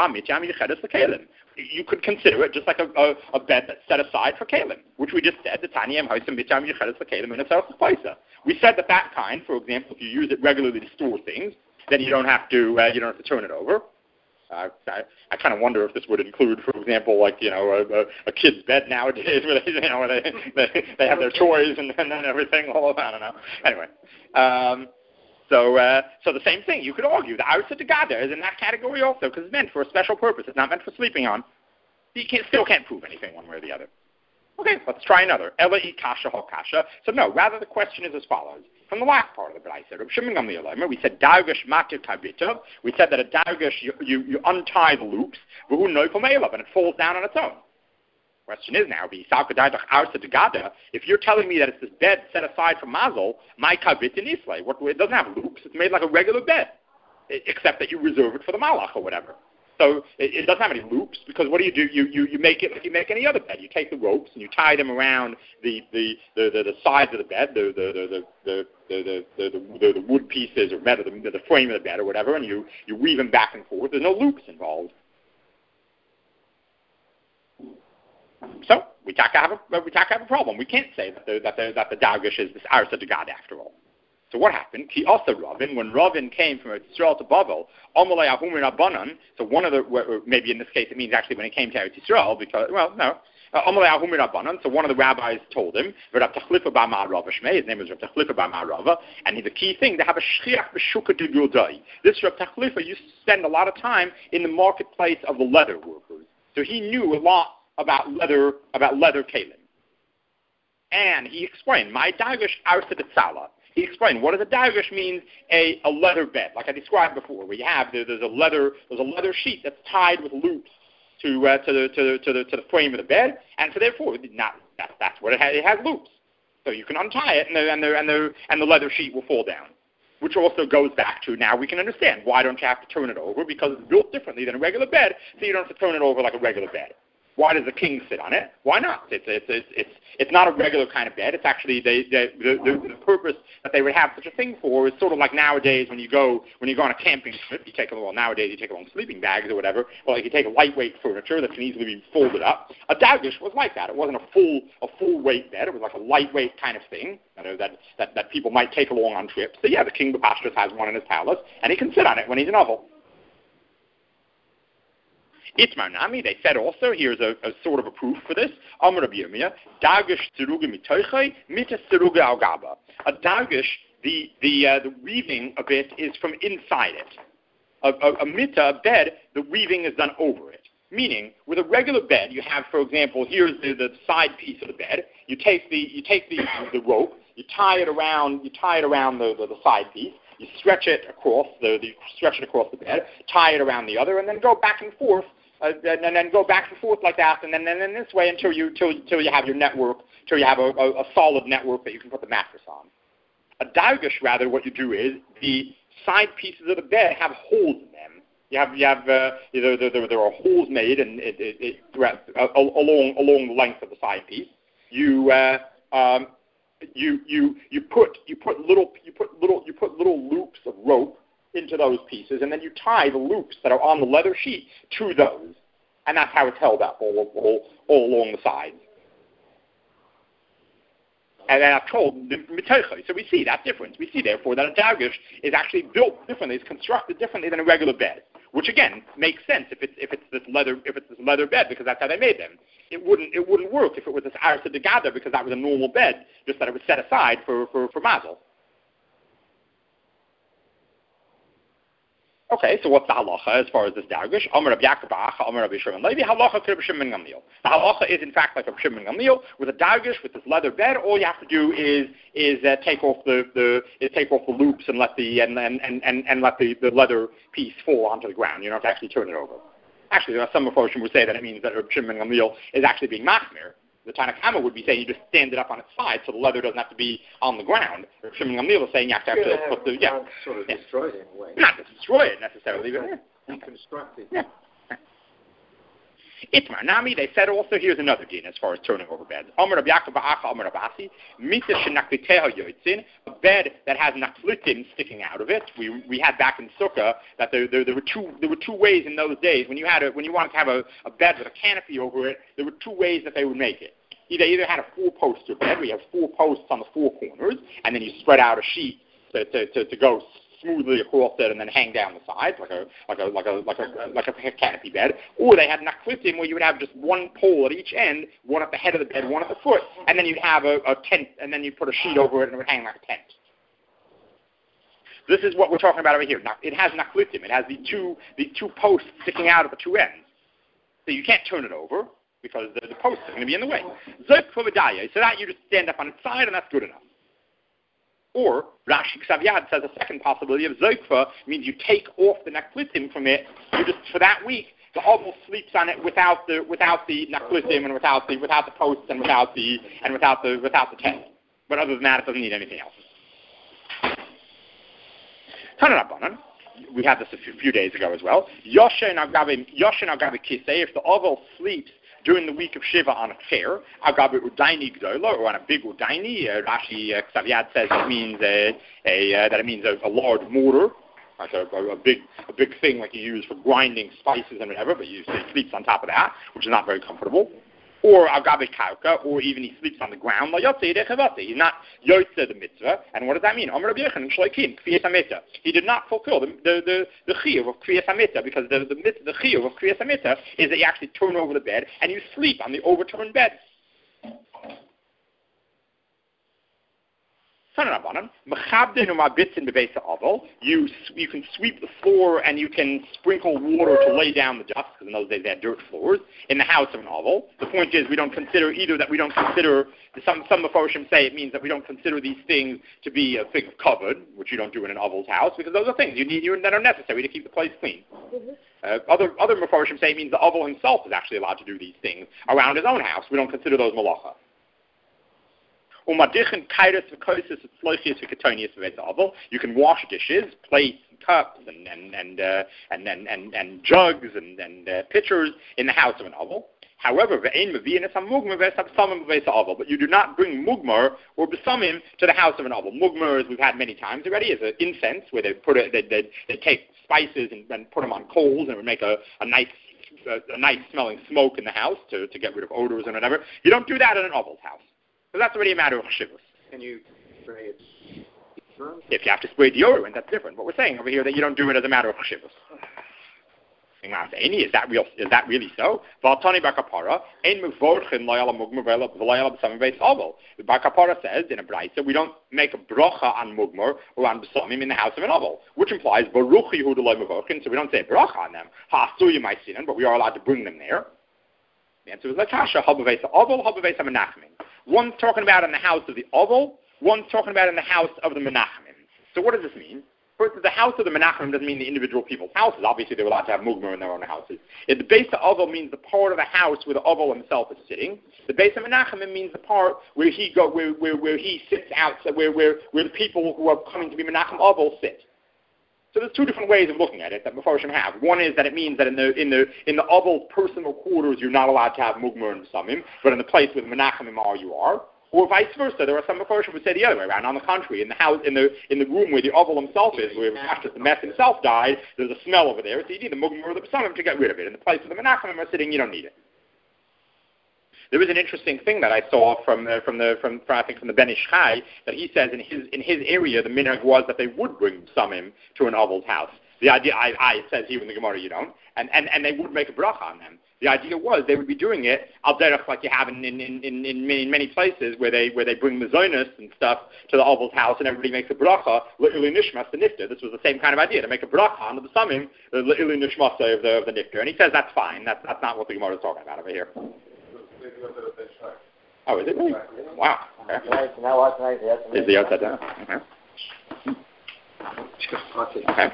[SPEAKER 1] could consider it just like a, a, a bed that's set aside for kalim, which we just said. The taniyam ha'isam mitzam yichedes l'kalim in itself l'paisa. We said that that kind, for example, if you use it regularly to store things, then you don't have to uh, you don't have to turn it over. Uh, I, I kind of wonder if this would include, for example, like you know, a, a, a kid's bed nowadays, where they, you know, where they, they they have their toys and, and everything. All of, I don't know. Anyway. Um, So, uh, so the same thing. You could argue the Arsa de Gada is in that category also because it's meant for a special purpose. It's not meant for sleeping on. You can't, still can't prove anything one way or the other. Okay, let's try another. Ela e kasha ho kasha. So no, rather the question is as follows. From the last part of the Braisa, we said Dargish matir kabitov. We said that a Dargish you, you, you untie the loops, and it falls down on its own. Question is now, if you're telling me that it's this bed set aside for mazel, my kabit in Islay, what it doesn't have loops, it's made like a regular bed, except that you reserve it for the malach or whatever. So it, it doesn't have any loops because what do you do? You, you you make it like you make any other bed. You take the ropes and you tie them around the the, the, the, the sides of the bed, the the the the the the, the, the, the wood pieces or metal, the, the frame of the bed or whatever, and you, you weave them back and forth. There's no loops involved. So we talk have a we talk have a problem. We can't say that the that the that the Dagish is this Arsa de God after all. So what happened? Ki also Ravin, when Ravin came from Yisrael to Bavel, Amalei Ahumir Abanan. So one of the maybe in this case it means actually when he came to Eretz Yisrael because well no. Amalei Ahumir Abanan. So one of the rabbis told him, Rav Tachlifa bar Ma'arava Shmei. His name was Rav Tachlifa bar Ma'arava, and the key thing to have a shchiach b'shukah de Yudai. This Rav Tachlifa used to spend a lot of time in the marketplace of the leather workers. So he knew a lot about leather, about leather kalim. And he explained, my dagish arsa de tzala. He explained, what does a dagish mean? A, a leather bed, like I described before. We have, there, there's a leather, there's a leather sheet that's tied with loops to, uh, to the, to the, to the, to the frame of the bed. And so therefore, not, that, that's what it has, it has loops. So you can untie it and the, and the, and the, and the leather sheet will fall down. Which also goes back to now we can understand why don't you have to turn it over? Because it's built differently than a regular bed, so you don't have to turn it over like a regular bed. Why does the king sit on it? Why not? It's it's it's it's, it's not a regular kind of bed. It's actually they, they, the, the the purpose that they would have such a thing for is sort of like nowadays when you go when you go on a camping trip, you take a well nowadays you take along sleeping bags or whatever. Well, like you take a lightweight furniture that can easily be folded up. A dagish was like that. It wasn't a full a full weight bed. It was like a lightweight kind of thing you know, that that that people might take along on trips. So yeah, the king of Pashtus has one in his palace, and he can sit on it when he's in oval. Itmar Nami, they said also, here's a, a sort of a proof for this. Amar Rabbi Yirmiyah, Dargish Tzeruga Mitoichai, Mita Tzeruga Al Gaba. A Dargish, the, the, uh, the weaving of it is from inside it. A, a, a Mita, a bed, the weaving is done over it. Meaning, with a regular bed, you have, for example, here's the, the side piece of the bed. You take the, you take the, the rope, you tie it around, you tie it around the, the, the side piece. You stretch it across the, the stretch it across the bed, tie it around the other, and then go back and forth, uh, and, and then go back and forth like that, and then and then this way until you till till you have your network, till you have a, a, a solid network that you can put the mattress on. A dargish, rather, what you do is the side pieces of the bed have holes in them. You have you have uh, there, there, there are holes made and it, it, it, uh, along along the length of the side piece. You uh, um, You you you put you put little you put little you put little loops of rope into those pieces, and then you tie the loops that are on the leather sheet to those, and that's how it's held up all all, all along the sides. And then I've told so we see that difference. We see therefore that a dargish is actually built differently, it's constructed differently than a regular bed, which again makes sense if it's if it's this leather if it's this leather bed because that's how they made them. It wouldn't it wouldn't work if it was this arsa de gada because that was a normal bed, just that it was set aside for for, for mazel. Okay, so what's the halacha as far as this dargish? Amar Rabbi Yaakov Ba'acha, Amar Rabbi Shimon Levi, halacha to Rabbi Shimon Gamliel. The halacha is in fact like Rabbi Shimon Gamliel with a dargish with this leather bed. All you have to do is is uh, take off the, the is take off the loops and let the and and, and, and, and let the, the leather piece fall onto the ground. You don't have to actually turn it over. Actually, there are some Mephoshim would say that it means that Rabbi Shimon Gamliel is actually being machmir. The Tanna Kama would be saying you just stand it up on its side so the leather doesn't have to be on the ground. Rabbi Shimon Gamliel is saying you have to actually
[SPEAKER 2] yeah,
[SPEAKER 1] put the yeah,
[SPEAKER 2] sort of
[SPEAKER 1] yeah.
[SPEAKER 2] destroy it in a way.
[SPEAKER 1] Not destroy it necessarily, but yeah.
[SPEAKER 2] Deconstruct it.
[SPEAKER 1] Yeah. Itmar Nami, they said also, here's another din as far as turning over beds. Amar Rabbi Yaakov Ba'acha, Amar Rabbi Asi, Mita shenakliteha yotzin, a bed that has naklitim sticking out of it. We we had back in Sukkah that there, there there were two there were two ways in those days when you had a when you wanted to have a, a bed with a canopy over it. There were two ways that they would make it. They either had a four-poster bed where you have four posts on the four corners, and then you spread out a sheet to to, to, to go smoothly across it and then hang down the sides like a like a like a like a like a canopy bed, or they had naklitim where you would have just one pole at each end, one at the head of the bed, one at the foot, and then you'd have a, a tent, and then you'd put a sheet over it and it would hang like a tent. This is what we're talking about over here. It has naklitim. It has the two the two posts sticking out at the two ends, so you can't turn it over because the, the posts are going to be in the way. So that you just stand up on its side, and that's good enough. Or, Rashi Ksaviyad says a second possibility of Zoikfa means you take off the naklitim from it, you just, for that week, the oval sleeps on it without the without the naklitim and without the without the posts and without the and without the without the tent. But other than that, it doesn't need anything else. Tanarabanan, we had this a few, few days ago as well. Yoshen Agabe Yoshen Agabe Kisei, if the oval sleeps during the week of Shiva on a chair, Agabe Udaini Gdola, or on a big Udaini, uh, Rashi uh, Ksaviyad says it means a, a uh, that it means a, a large mortar, like a, a, a big a big thing like you use for grinding spices and whatever, but you say he sleeps on top of that, which is not very comfortable. Or Agabe Kauka, or even he sleeps on the ground. He's not Yotze the mitzvah. And what does that mean? He did not fulfill the the the, the chiyuv of Kriyas HaMitzvah, because the the, the chiyuv of Kriyas HaMitzvah is that you actually turn over the bed and you sleep on the overturned bed. You you can sweep the floor and you can sprinkle water to lay down the dust, because in those days they had dirt floors, in the house of an oval. The point is we don't consider either that we don't consider, some some Mephoshim say it means that we don't consider these things to be a thing of covered, which you don't do in an oval's house, because those are things you need you, that are necessary to keep the place clean. Mm-hmm. Uh, other other Mephoshim say it means the oval himself is actually allowed to do these things around his own house. We don't consider those malacha. You can wash dishes, plates, cups, and and and uh, and, and, and and jugs and and uh, pitchers in the house of an oval. However, but you do not bring mugmar or besamim to the house of an oval. Mugmar, as we've had many times already, is an incense where they put it, they, they, they take spices and, and put them on coals, and it would make a, a nice a, a nice smelling smoke in the house to, to get rid of odors and whatever. You don't do that in an oval's house. So that's already a matter of chshivus.
[SPEAKER 2] Can you spray it?
[SPEAKER 1] If you have to spray deodorant, that's different. But we're saying over here that you don't do it as a matter of chshivus. Is that real? Is that really so? The Bar Kapara says in a brayso we don't make a bracha on mugmar or on besamim in the house of an oval, which implies baruch Yehuda loy mevorchin. So we don't say bracha on them. Ha'asuyu ma'isinan, but we are allowed to bring them there. The answer is lakasha habavesa oval habavesa menachmin. One's talking about in the house of the oval. One's talking about in the house of the menachmin. So what does this mean? First, the house of the menachim doesn't mean the individual people's houses. Obviously, they were allowed to have mugmar in their own houses. If the base of oval means the part of the house where the oval himself is sitting. The base of menachim means the part where he go, where, where, where he sits out, where, where, where the people who are coming to be menachim oval sit. So there's two different ways of looking at it that Mefarshim have. One is that it means that in the in the in the oval's personal quarters you're not allowed to have mugmar and besamim, but in the place with menachim are you are. Or vice versa. There are some Mefarshim who say the other way around. On the contrary, in the house, in the in the room where the oval himself is, where after the mess himself died, there's a smell over there. So you need the mugmar or the besamim to get rid of it. In the place where the menachim are sitting, you don't need it. There was an interesting thing that I saw from uh, from the from, from I think from the Ben Ish Chai that he says in his in his area the minhag was that they would bring besamim to an oval's house. The idea I, I it says here in the Gemara you don't, and, and, and they would make a bracha on them. The idea was they would be doing it al derech like you have in in, in, in, in, many, in many places where they where they bring mazonos and stuff to the oval's house and everybody makes a bracha le'ilu nishmas the nifter. This was the same kind of idea to make a bracha on the besamim le'ilu nishmas of the of the nifter. And he says that's fine. That's that's not what the Gemara is talking about over here. Oh, is it really? Wow. Okay. Is the outside down? Okay. Okay.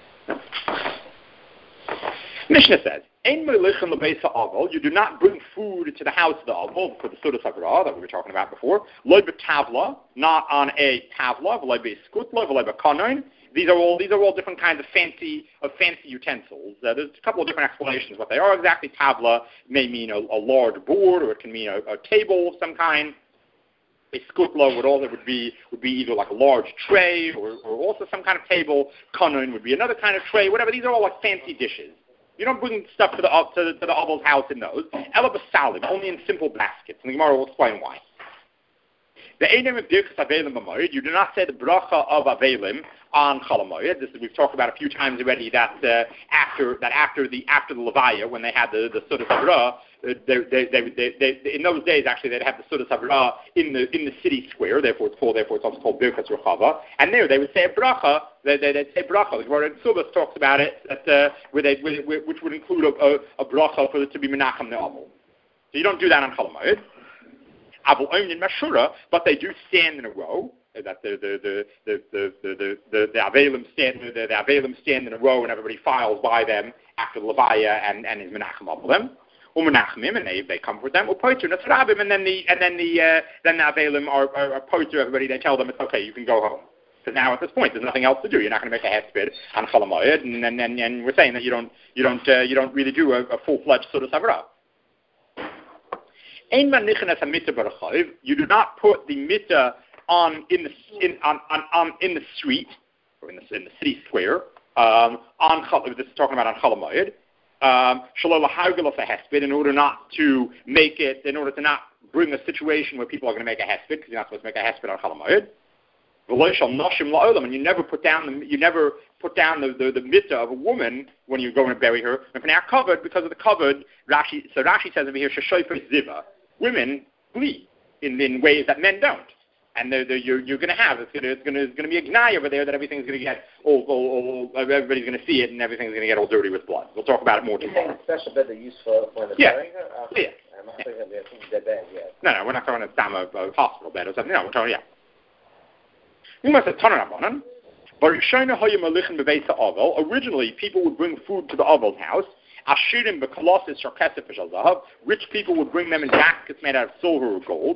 [SPEAKER 1] Mishnah says, you do not bring food to the house of the oval for the Sudas Hagra that we were talking about before. Loy b'tavla, not on a tavla, loy b'skutla, loy b'kanoin. These are all these are all different kinds of fancy of fancy utensils. Uh, there's a couple of different explanations what they are exactly. Tavla may mean a, a large board, or it can mean a, a table of some kind. A skutla would also would be would be either like a large tray or, or also some kind of table. Kanon would be another kind of tray. Whatever. These are all like fancy dishes. You don't bring stuff to the to the, to the oval's house in those. Ela b'salim, only in simple baskets. And the Gemara will explain why. The Einim of Birkas Avelim B'Moed, you do not say the bracha of Avelim on Chol HaMoed. This is, we've talked about a few times already that uh, after that after the after the Levaya, when they had the the Sudas Havra, they, they, they, they, they, in those days actually they'd have the Sudas Havra in the in the city square. Therefore it's called therefore it's also called Birkas Rechava. And there they would say a bracha. They, they, they'd say bracha. The Gemara in Subas talks about it that uh, where they where, which would include a, a, a bracha for it to be menachem ne'amal. So you don't do that on Chol HaMoed. But they do stand in a row. That the the the the the the the, the Avelim stand the, the Avelim stand in a row, and everybody files by them after the Levaya and and is menachem of them. Or menachemim, and they they comfort them. Or poiter nasrabim, and then the and then the uh, then the Avelim are are, are poiter everybody. They tell them it's okay, you can go home. Because now at this point there's nothing else to do. You're not going to make a hesped on Chol HaMoed, and and, and and we're saying that you don't you don't uh, you don't really do a, a full fledged sort of savra. You do not put the mitzvah on in the in on, on, on in the street or in the in the city square. Um, on this is talking about on Chol HaMoed. Um, in order not to make it, in order to not bring a situation where people are going to make a hesped, because you're not supposed to make a hesped on Chol HaMoed. And you never put down the you never put down the the, the mitzvah of a woman when you're going to bury her. And now covered because of the covered. Rashi so Rashi says over here sheshofer ziva. Women bleed in, in ways that men don't, and they're, they're, you're, you're going to have it's going to it's going to it's going to be a gnai over there that everything's going to get all, all, all everybody's going to see it and everything's going to get all dirty with blood. We'll talk about it more tomorrow.
[SPEAKER 3] You think the special bed they use for when they're
[SPEAKER 1] yeah.
[SPEAKER 3] burying her? Uh,
[SPEAKER 1] yeah.
[SPEAKER 3] I'm not thinking of the bed yet.
[SPEAKER 1] No, no, we're not talking about a, a hospital bed or something. No, we're talking yeah. You must have ton of them. Originally, people would bring food to the oval's house. Rich people would bring them in baskets made out of silver or gold.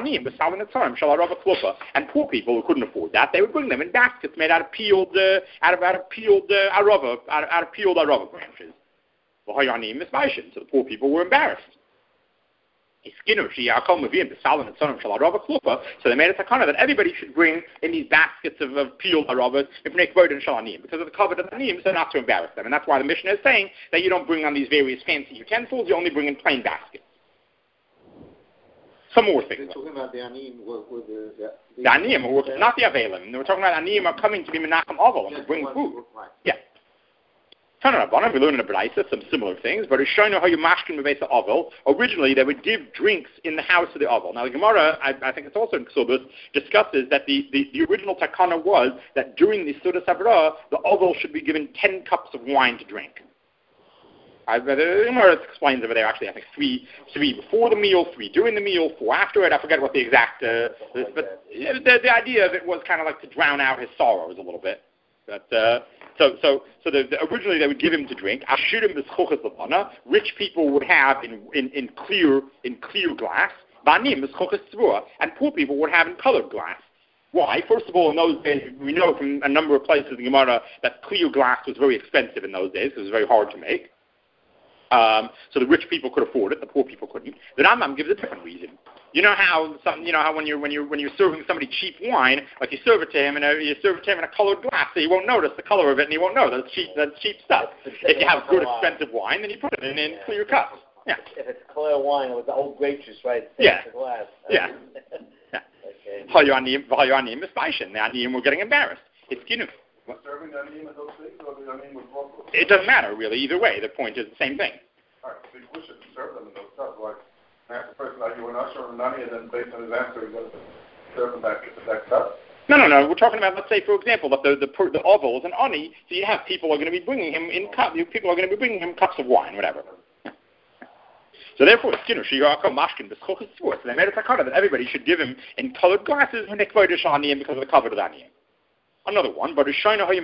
[SPEAKER 1] And poor people who couldn't afford that, they would bring them in baskets made out of peeled, uh, out of out of peeled uh, arava, out of, out of peeled arava branches. So the poor people were embarrassed. So they made a takana that everybody should bring in these baskets of, of peeled aravas because of the covet of the anim, so not to embarrass them. And that's why the Mishnah is saying that you don't bring on these various fancy utensils, you only bring in plain baskets. Some more things.
[SPEAKER 2] They're talking about the anim with the... The,
[SPEAKER 1] the, the anim, not the avelim. We're talking about anim are coming to be menachem oval and to bring food.
[SPEAKER 2] Right.
[SPEAKER 1] Yeah. We learn in the Braisa some similar things, but it's showing how you mashkin mevesa ovel. Originally, they would give drinks in the house of the ovel. Now, the Gemara, I, I think it's also in Ksubas, discusses that the, the, the original takana was that during the Suda Savra, the ovel should be given ten cups of wine to drink. I, the Gemara explains over there, actually, I think three, three before the meal, three during the meal, four after it. I forget what the exact, uh, but the, the idea of it was kind of like to drown out his sorrows a little bit. But, uh, so, so, so the, the, originally they would give him to drink. Ashirim b'schuchas lepana. Rich people would have in, in, in clear in clear glass. Banim b'schuchas tzvua, and poor people would have in colored glass. Why? First of all, in those days, we know from a number of places in the Gemara that clear glass was very expensive in those days because it was very hard to make. Um, so the rich people could afford it, the poor people couldn't. The Rambam gives a different reason. You know how some, you know how when you're when you're when you're serving somebody cheap wine, like you serve it to him and you serve it to him in a colored glass, so he won't notice the color of it and he won't know that's cheap that's cheap stuff. If you have good expensive wine, then you put it in, in clear cups. Yeah.
[SPEAKER 3] If it's clear wine with the old grape juice, right?
[SPEAKER 1] Yeah.
[SPEAKER 3] The glass.
[SPEAKER 1] Yeah. Yeah.
[SPEAKER 3] Okay.
[SPEAKER 1] The Aniyim were getting embarrassed. It's Ginu. It doesn't matter really either way. The point is the same thing.
[SPEAKER 4] All right, so we should serve them in those cups. Like, ask the person, are you an usher or nani, and then based on his answer, you're going to serve them that, that cup?
[SPEAKER 1] No, no, no. We're talking about, let's say, for example, that the the, the oval is an ani, so you have people are going to be bringing him in cups. People are going to be bringing him cups of wine, whatever. So therefore, you know, so they made a takana that everybody should give him in colored glasses when they kvodish aniyim because of the cover of the aniyim. Another one, but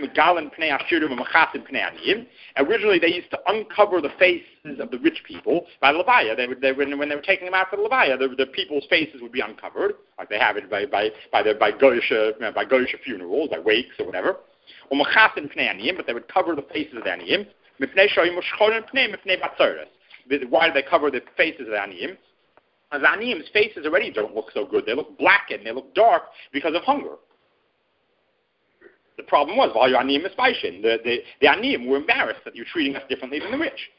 [SPEAKER 1] originally they used to uncover the faces of the rich people by levaya. They would, they would, when they were taking them out for the levaya, the, the people's faces would be uncovered, like they have it by by by the by goyish uh, by goyish funerals, by wakes or whatever. But they would cover the faces of the aniyim. Why do they cover the faces of the aniyim? The aniyim's faces already don't look so good. They look blackened. They look dark because of hunger. The problem was, the, the, the aniyim were embarrassed that you're treating us differently than the rich.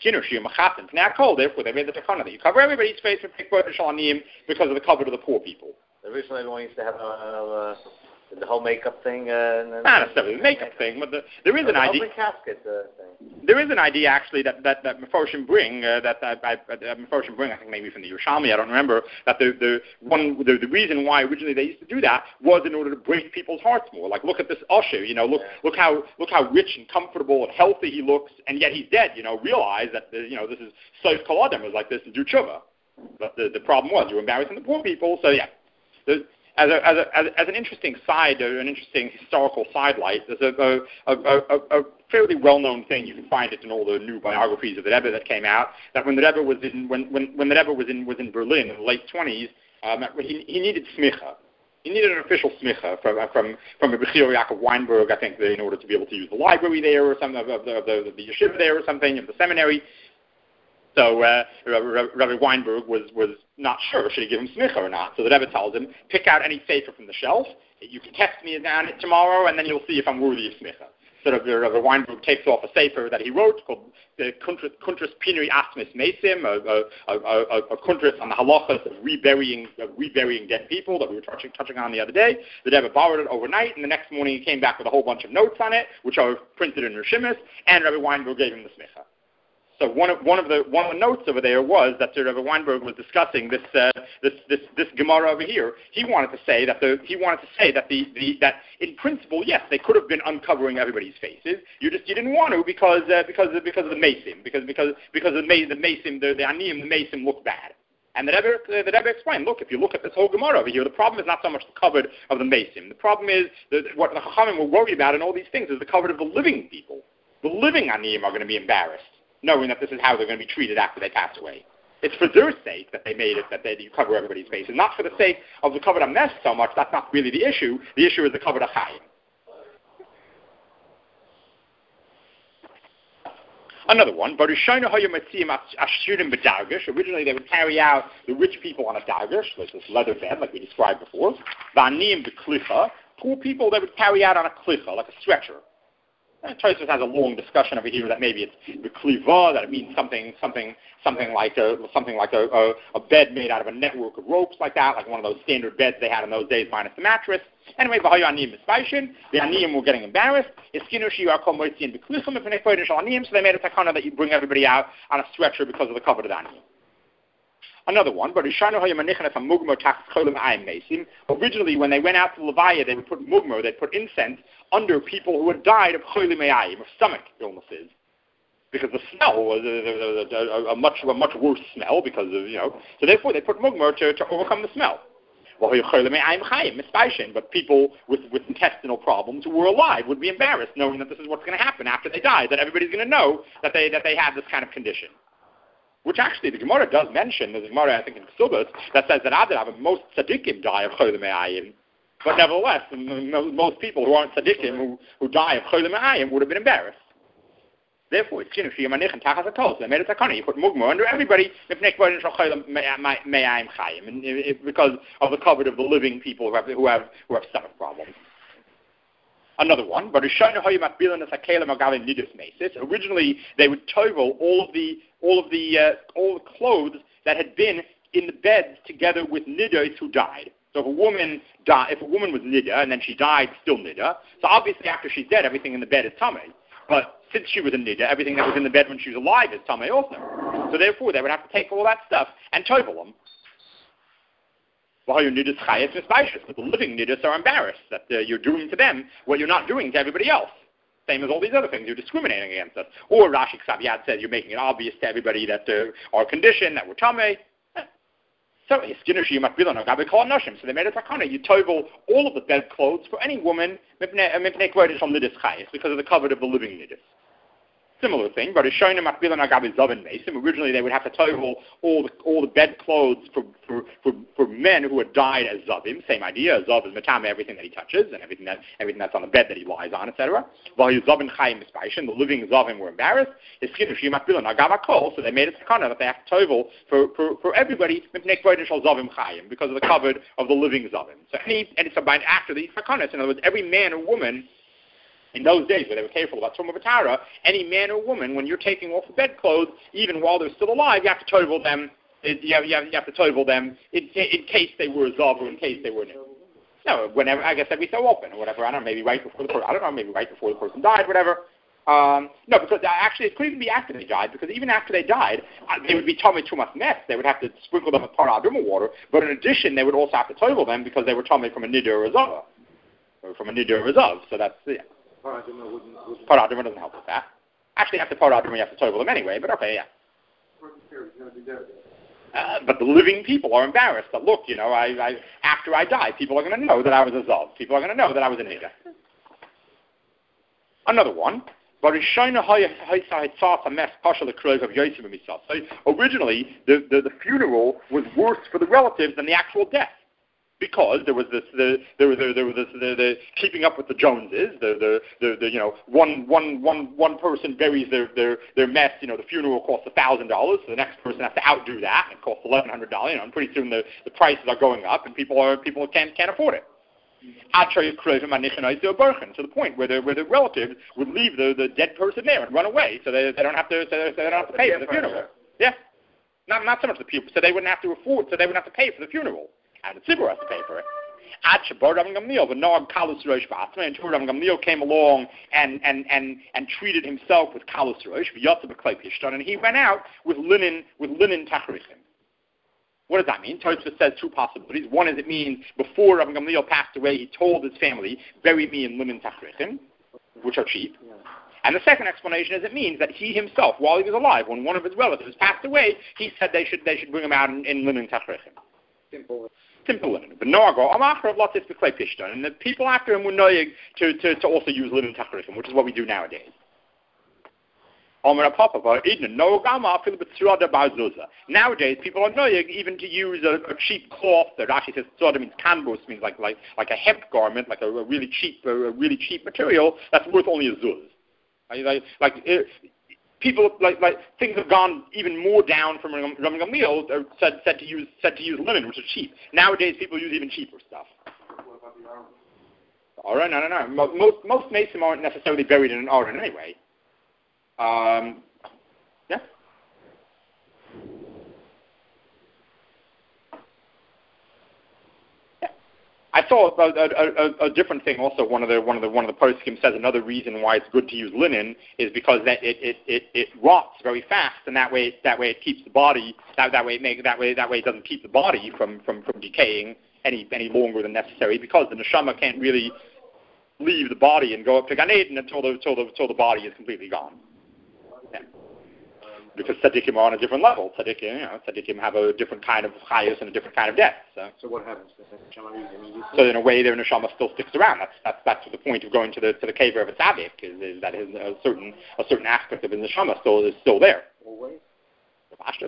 [SPEAKER 1] Therefore, they made the takana that you cover everybody's face with aniyim because of the cover to the poor people.
[SPEAKER 3] Originally, everyone used to have uh, uh, the whole makeup thing. Uh, and
[SPEAKER 1] Not necessarily the makeup thing, but the, there is
[SPEAKER 3] oh,
[SPEAKER 1] an
[SPEAKER 3] the
[SPEAKER 1] idea.
[SPEAKER 3] casket uh, thing.
[SPEAKER 1] There is an idea actually that that that Mefarshim bring uh, that that, that, that Mefarshim bring. I think maybe from the Yerushalmi. I don't remember that the the one the, the reason why originally they used to do that was in order to break people's hearts more. Like look at this usher. You know, look
[SPEAKER 3] yeah.
[SPEAKER 1] look how look how rich and comfortable and healthy he looks, and yet he's dead. You know, realize that the, you know this is Soif Kol Adam is like this and do tshuva. But the the problem was you're embarrassing the poor people. So yeah. The, As, a, as, a, as, as an interesting side, or an interesting historical sidelight, there's a, a, a, a, a fairly well-known thing. You can find it in all the new biographies of the Rebbe that came out. That when the Rebbe was in when when, when the Rebbe was in was in Berlin in the late twenties, um, he, he needed smicha. He needed an official smicha from from from a Bechir Yaakov Weinberg, I think, in order to be able to use the library there or something of the of the, the yeshiva there or something of the seminary. So uh, Rabbi Weinberg was, was not sure should he give him smicha or not. So the Rebbe tells him, pick out any sefer from the shelf. You can test me on it tomorrow, and then you'll see if I'm worthy of smicha. So Rabbi Weinberg takes off a sefer that he wrote called the Kuntras Pinui Asmis Mesim, a, a, a, a kuntras on the halachas of reburying of reburying dead people that we were touching, touching on the other day. The Rebbe borrowed it overnight, and the next morning he came back with a whole bunch of notes on it, which are printed in Rishimis, and Rabbi Weinberg gave him the smicha. So one of one of the one of the notes over there was that Rabbi Weinberg was discussing this uh, this this this Gemara over here. He wanted to say that the he wanted to say that the, the that in principle, yes, they could have been uncovering everybody's faces. You just you didn't want to because uh, because of, because of the mason because because because of the the mason the the aniyim the mason looked bad. And the Rebbe, the Rebbe explained, look, if you look at this whole Gemara over here, the problem is not so much the covet of the mason. The problem is that what the Chachamim were worried about in all these things is the covet of the living people. The living aniyim are going to be embarrassed, knowing that this is how they're going to be treated after they pass away. It's for their sake that they made it, that they you cover everybody's face, and not for the sake of the covered mess so much. That's not really the issue. The issue is the covered chayim. Another one, originally they would carry out the rich people on a dargish, like this leather bed, like we described before. Poor people they would carry out on a klicha, like a stretcher. Tosfos has a long discussion over here that maybe it's the kliva, that it means something, something, something like a something like a, a, a bed made out of a network of ropes like that, like one of those standard beds they had in those days minus the mattress. Anyway, the aniyim were getting embarrassed. So they made a takana that you bring everybody out on a stretcher because of the cover of the aniyim. Another one, but originally when they went out to Levaya, they would put mugmo, they'd put incense under people who had died of cholim me'ayim, of stomach illnesses, because the smell was a, a, a, a much a much worse smell because of, you know, so therefore they put mugmo to, to overcome the smell. But people with, with intestinal problems who were alive would be embarrassed knowing that this is what's going to happen after they die, that everybody's going to know that they that they had this kind of condition. Which actually the Gemara does mention, there's a Gemara I think in Ksubas, that says that Adrab, most tzaddikim die of cholim me'ayim. But nevertheless, most people who aren't tzaddikim, who, who die of cholim me'ayim, would have been embarrassed. Therefore, it's Kinushi Yamanich and Tachas HaKol. They made a takana. You put mugmo under everybody because of the covet of the living people who have who have, who have stomach problems. Another one, but originally they would tovel all of the all of the uh, all the clothes that had been in the beds together with nidas who died. So if a woman died, if a woman was nida and then she died, still nida. So obviously after she's dead, everything in the bed is tamei. But since she was a nida, everything that was in the bed when she was alive is tamei also. So therefore, they would have to take all that stuff and tovel them. But the living nidus are embarrassed that uh, you're doing to them what you're not doing to everybody else. Same as all these other things, you're discriminating against us. Or Rashi Ksaviyad says you're making it obvious to everybody that uh, our condition, that we're tamei. So so they made a takana. You tovel all of the bedclothes for any woman because of the covet of the living nidus. Similar thing, but originally they would have to tovel all the all the bedclothes for, for, for, for men who had died as zavim. Same idea. Zav is matame, everything that he touches and everything that everything that's on the bed that he lies on, et cetera. While you zavim chayim mispashin, the living zavim were embarrassed. So they made a takana that they have to tovel for, for, for everybody because of the covet of the living zavim. So any and so by after these takanas, in other words, every man or woman. In those days, where they were careful about Tumah B'Tara, any man or woman, when you're taking off the bedclothes, even while they're still alive, you have to tovel them. You have, you have, you have to tovel them in, in case they were a zav or in case they were new. No, whenever I guess every so often or whatever. I don't know, maybe right before the person. I don't know, maybe right before the person died, whatever. Um, no, because actually it could even be after they died, because even after they died, they would be tummy too much mess. They would have to sprinkle them with parah aduma water, but in addition, they would also have to tovel them because they were tummy from a niddah or a zav, or from a niddah or a zav. So that's yeah. Paraduma doesn't help with that. Actually, after Paraduma, you have to total them anyway, but okay, yeah. Uh, but the living people are embarrassed that, look, you know, I, I after I die, people are going to know that I was a Zav. People are going to know that I was a Nida. Another one. So originally, the, the, the funeral was worse for the relatives than the actual death. Because there was this, the, there was, there was this, the, the keeping up with the Joneses. The, the, the, the you know, one, one, one, one person buries their, their, their mess. You know, the funeral costs a thousand dollars, so the next person has to outdo that. It costs eleven hundred dollars. You know, and pretty soon the, the prices are going up, and people are people can't can't afford it. To the point where the where the relatives would leave the, the dead person there and run away, so they, they don't have to so they, so they don't have to pay for the funeral. Yeah, not not so much the people, so they wouldn't have to afford, so they wouldn't have to pay for the funeral. And the tzibur has to pay for it. Ad Shabar Rabban Gamliel, the Nog Kalus Rosh Ba'atzma, and Rabban Gamliel came along and, and, and, and treated himself with Kalus Rosh, and he went out with linen with linen tachrichim. What does that mean? Tosfos says two possibilities. One is it means before Rabban Gamliel passed away, he told his family, bury me in linen tachrichim, which are cheap. Yeah. And the second explanation is it means that he himself, while he was alive, when one of his relatives passed away, he said they should they should bring him out in, in linen tachrichim. Simple. Simple linen. But Noago, Amachar of Latis B'Klei Pishton, and the people after him were noyig to, to, to also use linen tachrichim, which is what we do nowadays. Nowadays, people are noyig even to use a, a cheap cloth. That actually says tzroda means kanbus, means like like like a hemp garment, like a, a really cheap a, a really cheap material that's worth only a zuz. Like, like it, people like like things have gone even more down from Rabban Gamliel. Uh, said said to use said to use linen, which is cheap. Nowadays, people use even cheaper stuff. Aron, no, no, no. Mo- Most most Mesim aren't necessarily buried in an Aron anyway. Um, yeah. Yeah. I saw a, a, a, a different thing also. One of the one of the one of the poskim says another reason why it's good to use linen is because that it, it, it, it rots very fast, and that way that way it keeps the body that that way it make that way that way it doesn't keep the body from, from, from decaying any any longer than necessary, because the neshama can't really leave the body and go up to Gan Eden until the until the until the body is completely gone. Yeah. Because tzaddikim are on a different level. Tzaddikim, you know, tzaddikim have a different kind of chayus and a different kind of death. So,
[SPEAKER 2] so what happens?
[SPEAKER 1] So in a way, their neshama still sticks around. That's that's that's the point of going to the to the cave of a tzaddik, is, is that his, a certain a certain aspect of his neshama still is still there.
[SPEAKER 2] Always.
[SPEAKER 1] The pashtus.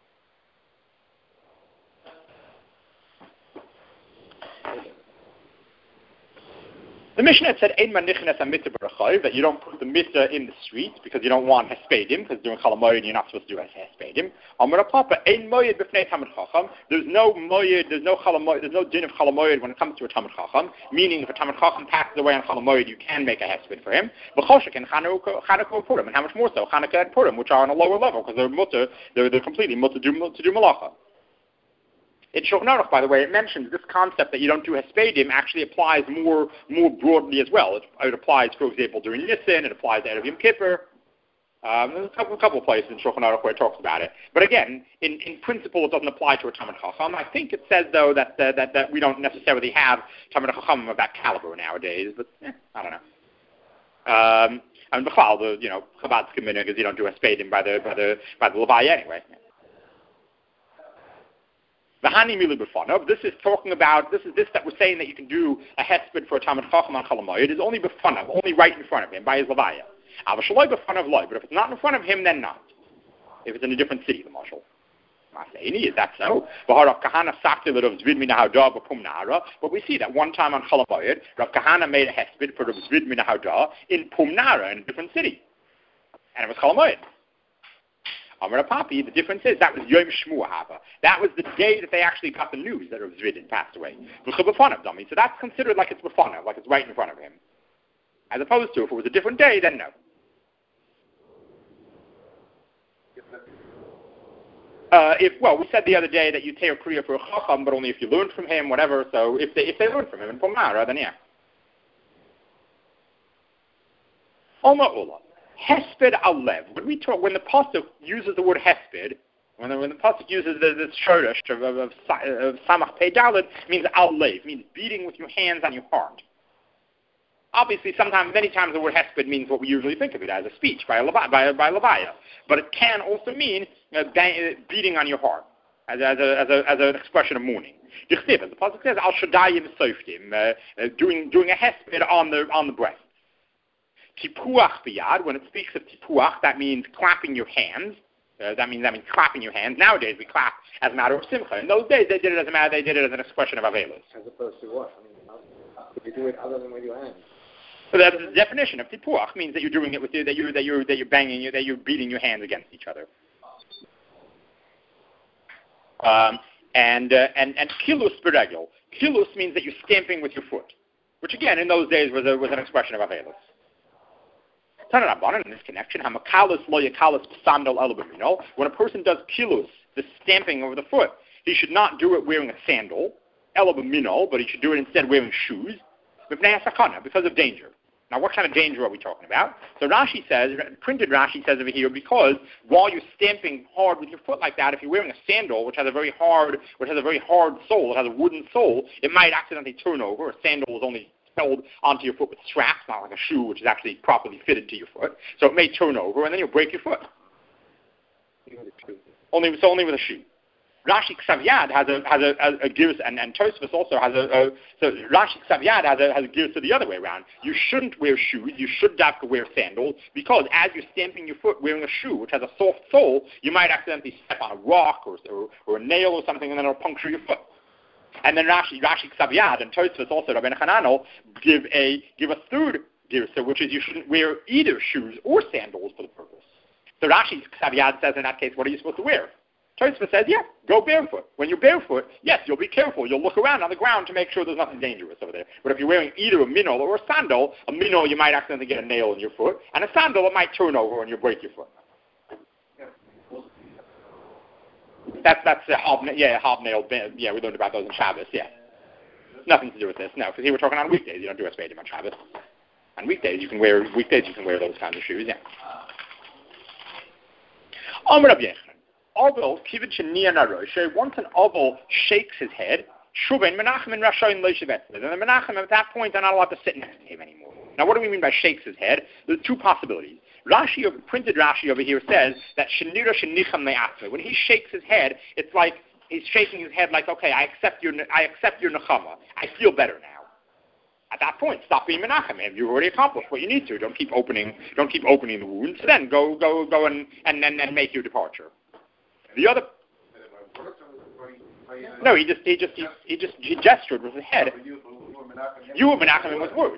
[SPEAKER 1] The Mishnah said, "Ein man nichnas ha-mitzvah b'rachov," that you don't put the mitzvah in the street because you don't want hespedim, because during Chol HaMoed you're not supposed to do hespedim. Amar Papa, ein moyed b'fnei Talmid Chacham. There's no moyed, there's no Chol HaMoed, there's no din of Chol HaMoed when it comes to a Talmid Chacham. Meaning, if a Talmid Chacham passes away on Chol HaMoed, you can make a hesped for him. B'choshek and Chanukah and Purim, and how much more so Chanukah and Purim, which are on a lower level because they're mutter, they're they're completely mutter to do to do malacha. In Shulchan Aruch, by the way, it mentions this concept that you don't do hespedim actually applies more more broadly as well. It, it applies, for example, during Nisan. It applies to Erev Yom Kippur. Um, there's a couple, a couple of places in Shulchan Aruch where it talks about it. But again, in, in principle, it doesn't apply to a Talmid Chacham. I think it says, though, that uh, that, that we don't necessarily have Talmid Chacham of that caliber nowadays. But eh, I don't know. Um, I mean, B'chal, the you know Chabad's community, because you don't do hespedim by the by the by the Levi anyway. This is talking about, this is this that we're saying that you can do a hesped for a Talmid Chacham on Chol HaMoed is only b'fanav, only right in front of him, by his levaya. But if it's not in front of him, then not. If it's in a different city, the marshal. Is that so? But we see that one time on Chol HaMoed, Rav Kahana made a hesped for Rav Zvid min HaHodah in Pumnara, in a different city. And it was Chol HaMoed. Amar Papi, the difference is that was Yom Shmua Hava. That was the day that they actually got the news that Rav Zvid passed away. So that's considered like it's b'fanav, like it's right in front of him. As opposed to, if it was a different day, then no. Uh, if well, we said the other day that you take a kriya for a chacham, but only if you learned from him, whatever. So if they if they learned from him in Pomara, then yeah. Oma Ula. Hesped alev. When we talk, when the pasuk uses the word hesped, when the, when the pasuk uses the, this shoresh of, of, of, of samach pei daled, means alev, means beating with your hands on your heart. Obviously, sometimes, many times, the word hesped means what we usually think of it as, a speech by a by, by levaya. But it can also mean uh, bang, beating on your heart as, as, a, as, a, as an expression of mourning. The pasuk says al shadayim softim, doing doing a hesped on the on the breast. Tipuach biyad, when it speaks of tipuach, that means clapping your hands. Uh, that means that means clapping your hands. Nowadays we clap as a matter of simcha. In those days they did it as a matter. They did it as an expression of avelus.
[SPEAKER 2] As opposed to what? I mean, how, how could you do it other than with your hands?
[SPEAKER 1] So that's the definition of tipuach, means that you're doing it with that you that you're that you're banging that you're beating your hands against each other. Um, and uh, and and kilus beregel. Kilus means that you're stamping with your foot, which again in those days was a, was an expression of avelus. In this connection, when a person does kilus, the stamping over the foot, he should not do it wearing a sandal, but he should do it instead wearing shoes, because of danger. Now, what kind of danger are we talking about? So Rashi says, printed Rashi says over here, because while you're stamping hard with your foot like that, if you're wearing a sandal, which has a very hard, which has a very hard sole, it has a wooden sole, it might accidentally turn over. A sandal is only held onto your foot with straps, not like a shoe, which is actually properly fitted to your foot. So it may turn over, and then you'll break your foot. Only, so only with a shoe. Rashi Ksav-Yad has a has a, a, a girs, and, and Tosfos also has a, a so Rashi Ksav-Yad has a has a girs to the other way around. You shouldn't wear shoes. You should dafka wear sandals, because as you're stamping your foot wearing a shoe, which has a soft sole, you might accidentally step on a rock or or, or a nail or something, and then it'll puncture your foot. And then Rashi, Rashi Ksav-Yad and Tosfos also, Rabbeinu Hananel, give a give a third girsa, which is you shouldn't wear either shoes or sandals for the purpose. So Rashi Ksav-Yad says in that case, what are you supposed to wear? Tosfos says, yeah, go barefoot. When you're barefoot, yes, you'll be careful. You'll look around on the ground to make sure there's nothing dangerous over there. But if you're wearing either a minol or a sandal, a minol you might accidentally get a nail in your foot, and a sandal it might turn over and you break your foot. That's that's a hob, yeah, hobnailed. Yeah, we learned about those in Shabbos. Yeah, nothing to do with this. No, because here we're talking on weekdays. You don't do a spadim on Shabbos. On weekdays you can wear weekdays you can wear those kinds of shoes. Yeah. Amar Rabbi Yochanan. Oval, once an oval shakes his head, Shuben Menachem and Rashayin Leishavetzler. And the Menachem at that point are not allowed to sit next to him anymore. Now, what do we mean by shakes his head? There's two possibilities. Rashi, printed Rashi over here says that Shenira Shenicham Ne'atve. When he shakes his head, it's like he's shaking his head like, okay, I accept your, I accept your nechama. I feel better now. At that point, stop being Menachem. You've already accomplished what you need to. Don't keep opening, don't keep opening the wounds. Then go, go, go and and and, and make your departure. The other, no, he just he just he, he just he gestured with his head. You were Menachem with words.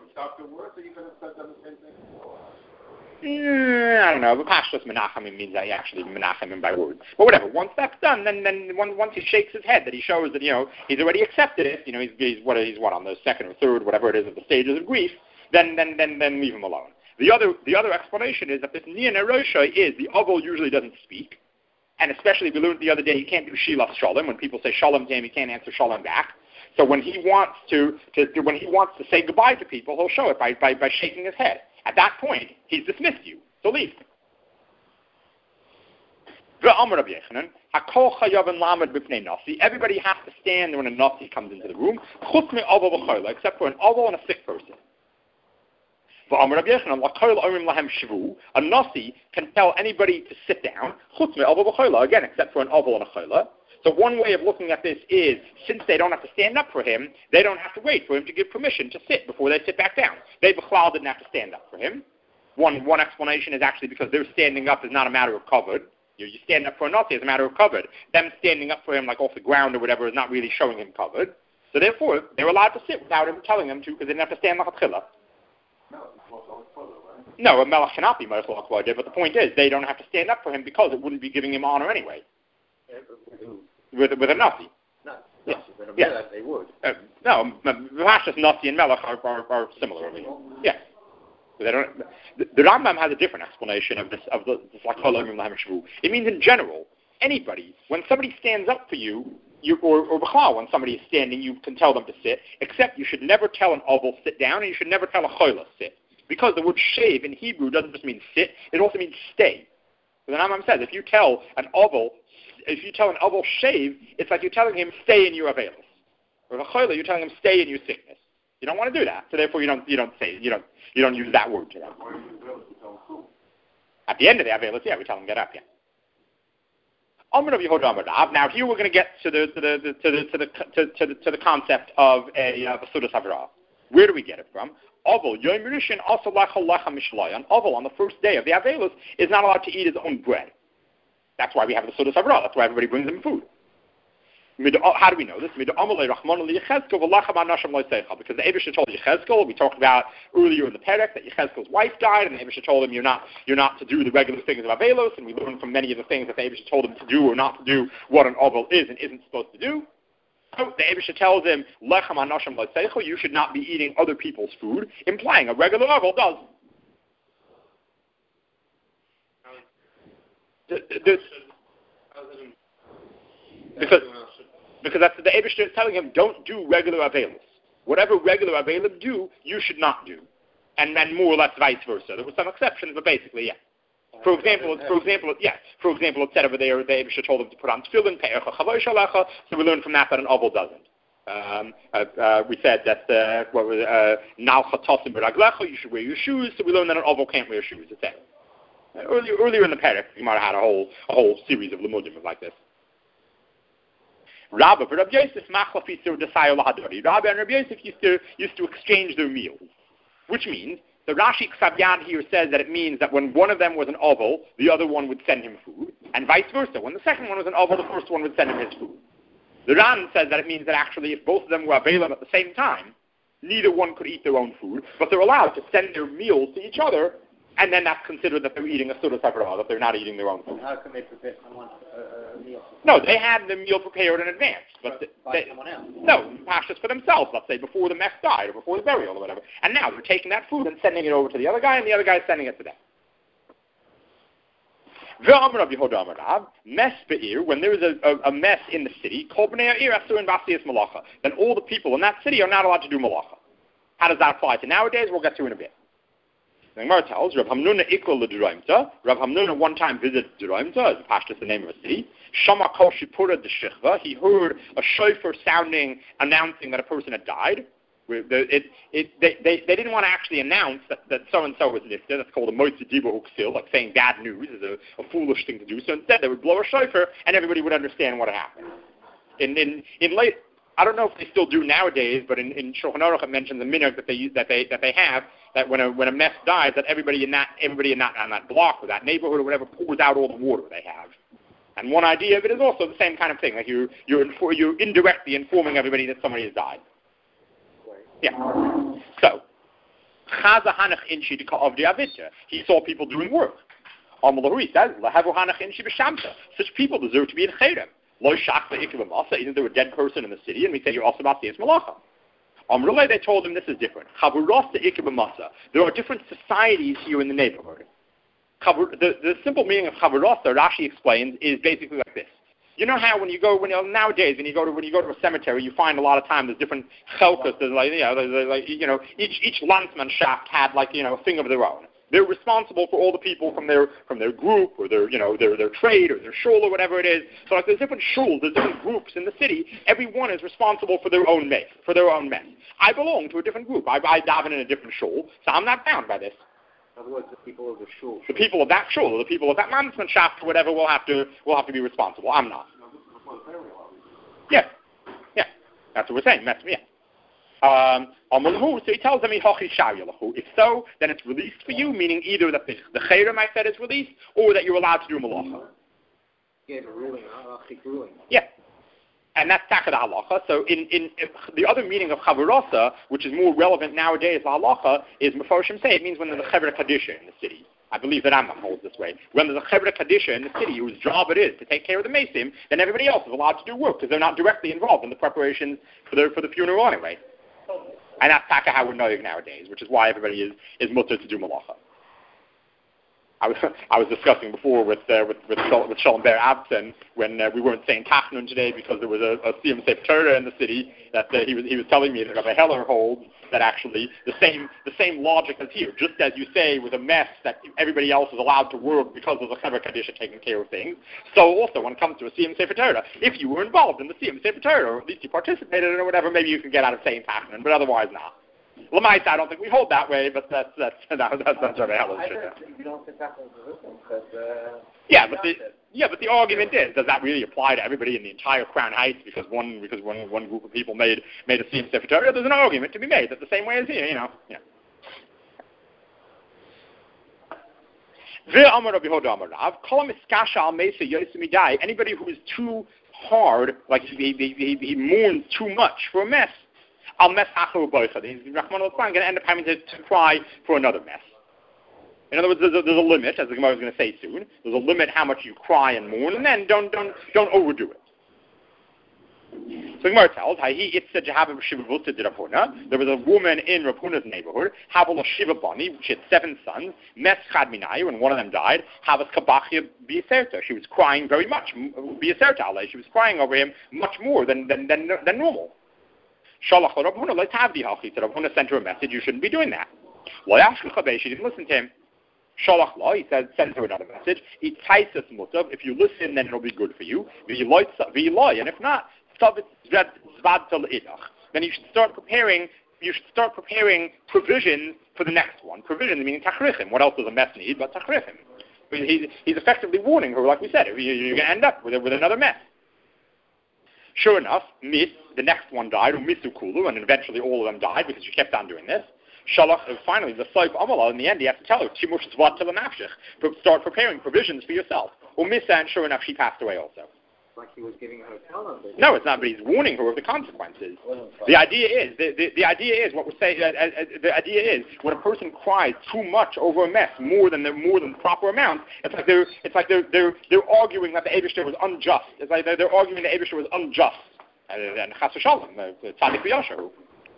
[SPEAKER 1] Mm, I don't know. But Pashtus Menachem means that he actually Menachem him by words. But whatever. Once that's done, then then once he shakes his head, that he shows that you know he's already accepted it. You know he's he's what he's what on the second or third, whatever it is, of the stages of grief. Then then then then leave him alone. The other the other explanation is that this Nia Nerosha is the Oval usually doesn't speak. And especially, we learned the other day, you can't do Shilas Shalom. When people say Shalom to him, he can't answer Shalom back. So when he wants to, to, to when he wants to say goodbye to people, he'll show it by, by, by shaking his head. At that point, he's dismissed you. So leave. Everybody has to stand when a Nasi comes into the room, except for an Oval and a sick person. A Nasi can tell anybody to sit down, again, except for an Oval and a Chayla. So one way of looking at this is, since they don't have to stand up for him, they don't have to wait for him to give permission to sit before they sit back down. They Bechlal didn't have to stand up for him. One one explanation is actually because their standing up is not a matter of covered. You, you stand up for a Nasi as a matter of covered. Them standing up for him like off the ground or whatever is not really showing him covered. So therefore, they're allowed to sit without him telling them to because they didn't have to stand like a tchillah. No, a melech cannot be melech l'akvada, but the point is they don't have to stand up for him because it wouldn't be giving him honor anyway. With with a Nasi.
[SPEAKER 2] No,
[SPEAKER 1] yes.
[SPEAKER 2] But a
[SPEAKER 1] yes.
[SPEAKER 2] melech they would.
[SPEAKER 1] Uh, no, Pashtus Nasi and melech are, are, are similar. Yes. So they don't. The, the Rambam has a different explanation of this of the this like It means in general, anybody when somebody stands up for you. You, or, or b'chlal, when somebody is standing, you can tell them to sit, except you should never tell an oval sit down, and you should never tell a choila sit. Because the word shave in Hebrew doesn't just mean sit, it also means stay. So the Rambam says, if you tell an oval, if you tell an oval shave, it's like you're telling him stay in your availus. Or a choila, you're telling him stay in your sickness. You don't want to do that, so therefore you don't you don't say you don't you don't use that word to them. At the end of the availus, yeah, we tell him get up, yeah. Now here we're going to get to the to the to the to the to, to the, to the concept of a uh, Sudas Havrah. Where do we get it from? Oval Yom Rishon also lachalacha mishlayan. Oval on the first day of the Avelus is not allowed to eat his own bread. That's why we have the Sudas Havrah. That's why everybody brings him food. How do we know this? Because the Eibusha told Yechezkel, we talked about earlier in the Perek, that Yechezkel's wife died, and the Eibusha told him you're not you're not to do the regular things of Avelos, and we learned from many of the things that the Eibusha told him to do or not to do what an Oval is and isn't supposed to do. So the Eibusha tells him, Lechem HaNashim L'Seichel, you should not be eating other people's food, implying a regular Oval does. The, the, the, because Because that's the Eibusha is telling him, don't do regular Avelos. Whatever regular Avelim do, you should not do. And then more or less vice versa. There were some exceptions, but basically, yeah. For example, for example, yes. For example, it said over there, the Eibusha told him to put on tefillin, pe'echa chavoy shalecha, so we learned from that that an Oval doesn't. Um, uh, uh, we said that, uh, what was Nal chatosim b'raglecha, you should wear your shoes, so we learned that an Oval can't wear shoes, et cetera. Uh, earlier, earlier in the Perek, you might have had a whole, a whole series of limudim like this. Rabbi, but Rabbi Yosef Machlafis or Desayo Lahadori. Rabbi and Rabbi Yosef used to used to exchange their meals, which means the Rashi Ksabyan here says that it means that when one of them was an oval, the other one would send him food, and vice versa. When the second one was an oval, the first one would send him his food. The Ran says that it means that actually, if both of them were available at the same time, neither one could eat their own food, but they're allowed to send their meals to each other And then that's considered that they're eating a sort of separate that they're not eating their own food.
[SPEAKER 2] How can they prepare someone a, a meal?
[SPEAKER 1] No, they had the meal prepared in advance. But
[SPEAKER 2] by
[SPEAKER 1] they,
[SPEAKER 2] someone else?
[SPEAKER 1] No, pashas for themselves, let's say, before the mess died or before the burial or whatever. And now they're taking that food and sending it over to the other guy, and the other guy is sending it to them. Mess be'ir, when there is a, a, a mess in the city, then all the people in that city are not allowed to do malacha. How does that apply to nowadays? We'll get to in a bit. The Gemara tells Rav Hamnuna ikla l'Duraimta. Rav Hamnuna one time visited Duraimta, as Pashtus the name of a city. Shama kol shipura d'shechva. He heard a shofar sounding, announcing that a person had died. It, it, they, they, they didn't want to actually announce that, that so-and-so was lifted. That's called a moitzi diba uksil, like saying bad news is a, a foolish thing to do. So instead they would blow a shofar and everybody would understand what had happened. In, in, in late, I don't know if they still do nowadays, but in, in Shulchan Aruch it mentions a minhag that they that they that they have that when a when a mess dies, that everybody in that everybody in that on that block or that neighborhood or whatever pours out all the water they have. And one idea of it is also the same kind of thing, like you you're infor- you're indirectly informing everybody that somebody has died. Yeah. So, Chaza Hanach Inshi of the Avita. He saw people doing work. Amalahuri says, Lahavu Hanach Inshi b'Shamta. Such people deserve to be in Chedem. Lo Shach Be'ikib Masa. Isn't there a dead person in the city? And we say you're also about Siyas Malacha. Amrullah, they told him this is different. Chavuros Be'ikib Masa. There are different societies here in the neighborhood. Chavur, the, the simple meaning of Chavuros, Rashi explains, is basically like this. You know how when you go when you know, nowadays when you go to when you go to a cemetery, you find a lot of time there's different chelkas. There's like you know, there's like you know each each landsmannschaft had like you know a thing of their own. They're responsible for all the people from their from their group or their you know their their trade or their shul or whatever it is. So like there's different shuls, there's different groups in the city. Everyone is responsible for their own mess, for their own mess. I belong to a different group. I, I daven in a different shul, so I'm not bound by this.
[SPEAKER 2] In other words, the people of the shul.
[SPEAKER 1] The people of that shul, or the people of that landsmannschaft or whatever will have to will have to be responsible. I'm not. Yeah, yeah, that's what we're saying. That's yeah. Um, so he tells them, if so, then it's released for you, meaning either that the, the chayrim I said is released, or that you're allowed to do malacha.
[SPEAKER 2] Yeah, the ruling, halachic ruling.
[SPEAKER 1] Yeah. And that's taka the halacha. So in, in, in the other meaning of chavarasa, which is more relevant nowadays to halacha, is Mefarshim say it means when there's a chevra kadisha in the city. I believe that Rambam holds this way. When there's a chevra kadisha in the city whose job it is to take care of the mesim, then everybody else is allowed to do work because they're not directly involved in the preparations for the for the funeral anyway. And that's taka how we're knowing nowadays, which is why everybody is is mutter to do malacha. I was I was discussing before with uh, with with, Shol, with Shalom Ber Abson when uh, we weren't saying Tachnun today because there was a, a Siyam Sefer Torah in the city that uh, he was he was telling me that Rabbi Heller holds that actually the same the same logic as here. Just as you say with a mess that everybody else is allowed to work because there's a Chevra Kadisha taking care of things, so also when it comes to a Siyam Sefer Torah, if you were involved in the Siyam Sefer Torah or at least you participated in it or whatever, maybe you can get out of saying Tachnun, but otherwise not. Lamaita, I don't think we hold that way, but that's that's that's that's, that's Rabbi Heller's shit.
[SPEAKER 2] You don't think that's because uh,
[SPEAKER 1] yeah, but the yeah, but the argument is, does that really apply to everybody in the entire Crown Heights because one because one one group of people made made a Siyam Sefer Torah? There's an argument to be made that the same way as here, you know. Yeah. Anybody who is too hard, like he, he, he, he mourns too much for a mess, I'll mess Acharu Boichad. He's Rahman al-Quran going to end up having to, to cry for another mess. In other words, there's a, there's a limit, as the Gemara is going to say soon. There's a limit how much you cry and mourn, and then don't don't don't overdo it. So the Gemara tells, there was a woman in Rapuna's neighborhood, Havel Shiva Bani, she had seven sons, Mes Chad Minayu, and one of them died, Havas Kabachia Biaserta. She was crying very much, Biaserta, she was crying over him much more than than than, than normal. Shalach Rabbuna, let's have the Hachi. So Rabbuna sent her a message, you shouldn't be doing that. She didn't listen to him. Shalach La, he said, send her another message. If you listen, then it'll be good for you. And if not, then you should start preparing you should start preparing provisions for the next one. Provisions meaning tachrichim. What else does a mess need but tachrichim? He's, he's effectively warning her, like we said, you're going to end up with, with another mess. Sure enough, Mis, the next one died, or Misukulu, and eventually all of them died because she kept on doing this. Shalach, finally, the Saif Amala, in the end, he has to tell her, Timush Zvat Telanafshich, start preparing provisions for yourself. Or Misa, and sure enough, she passed away also.
[SPEAKER 2] like he was giving her a tell.
[SPEAKER 1] No, it's not, but he's warning her of the consequences. The idea is, the, the, the idea is, what we're saying, uh, uh, the idea is, when a person cries too much over a mess, more than the, more than the proper amount, it's like they're, it's like they're, they're, they're arguing that the Eibishter was unjust. It's like they're, they're arguing the Eibishter was unjust. And, and Chas v'Shalom, the Tzadik v'Yasher.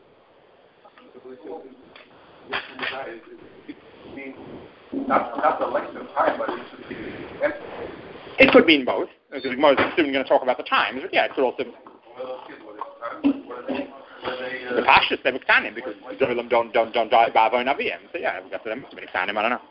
[SPEAKER 4] Not, not the length of time, but it should be empty.
[SPEAKER 1] It could mean both. Because the Gemara is soon going to talk about the times, but yeah, it could also. The Pashas, they were Ktanim, because Zolim don't, don't, don't die by Avon Aviyim. So yeah, we've got them to be Ktanim, I don't know.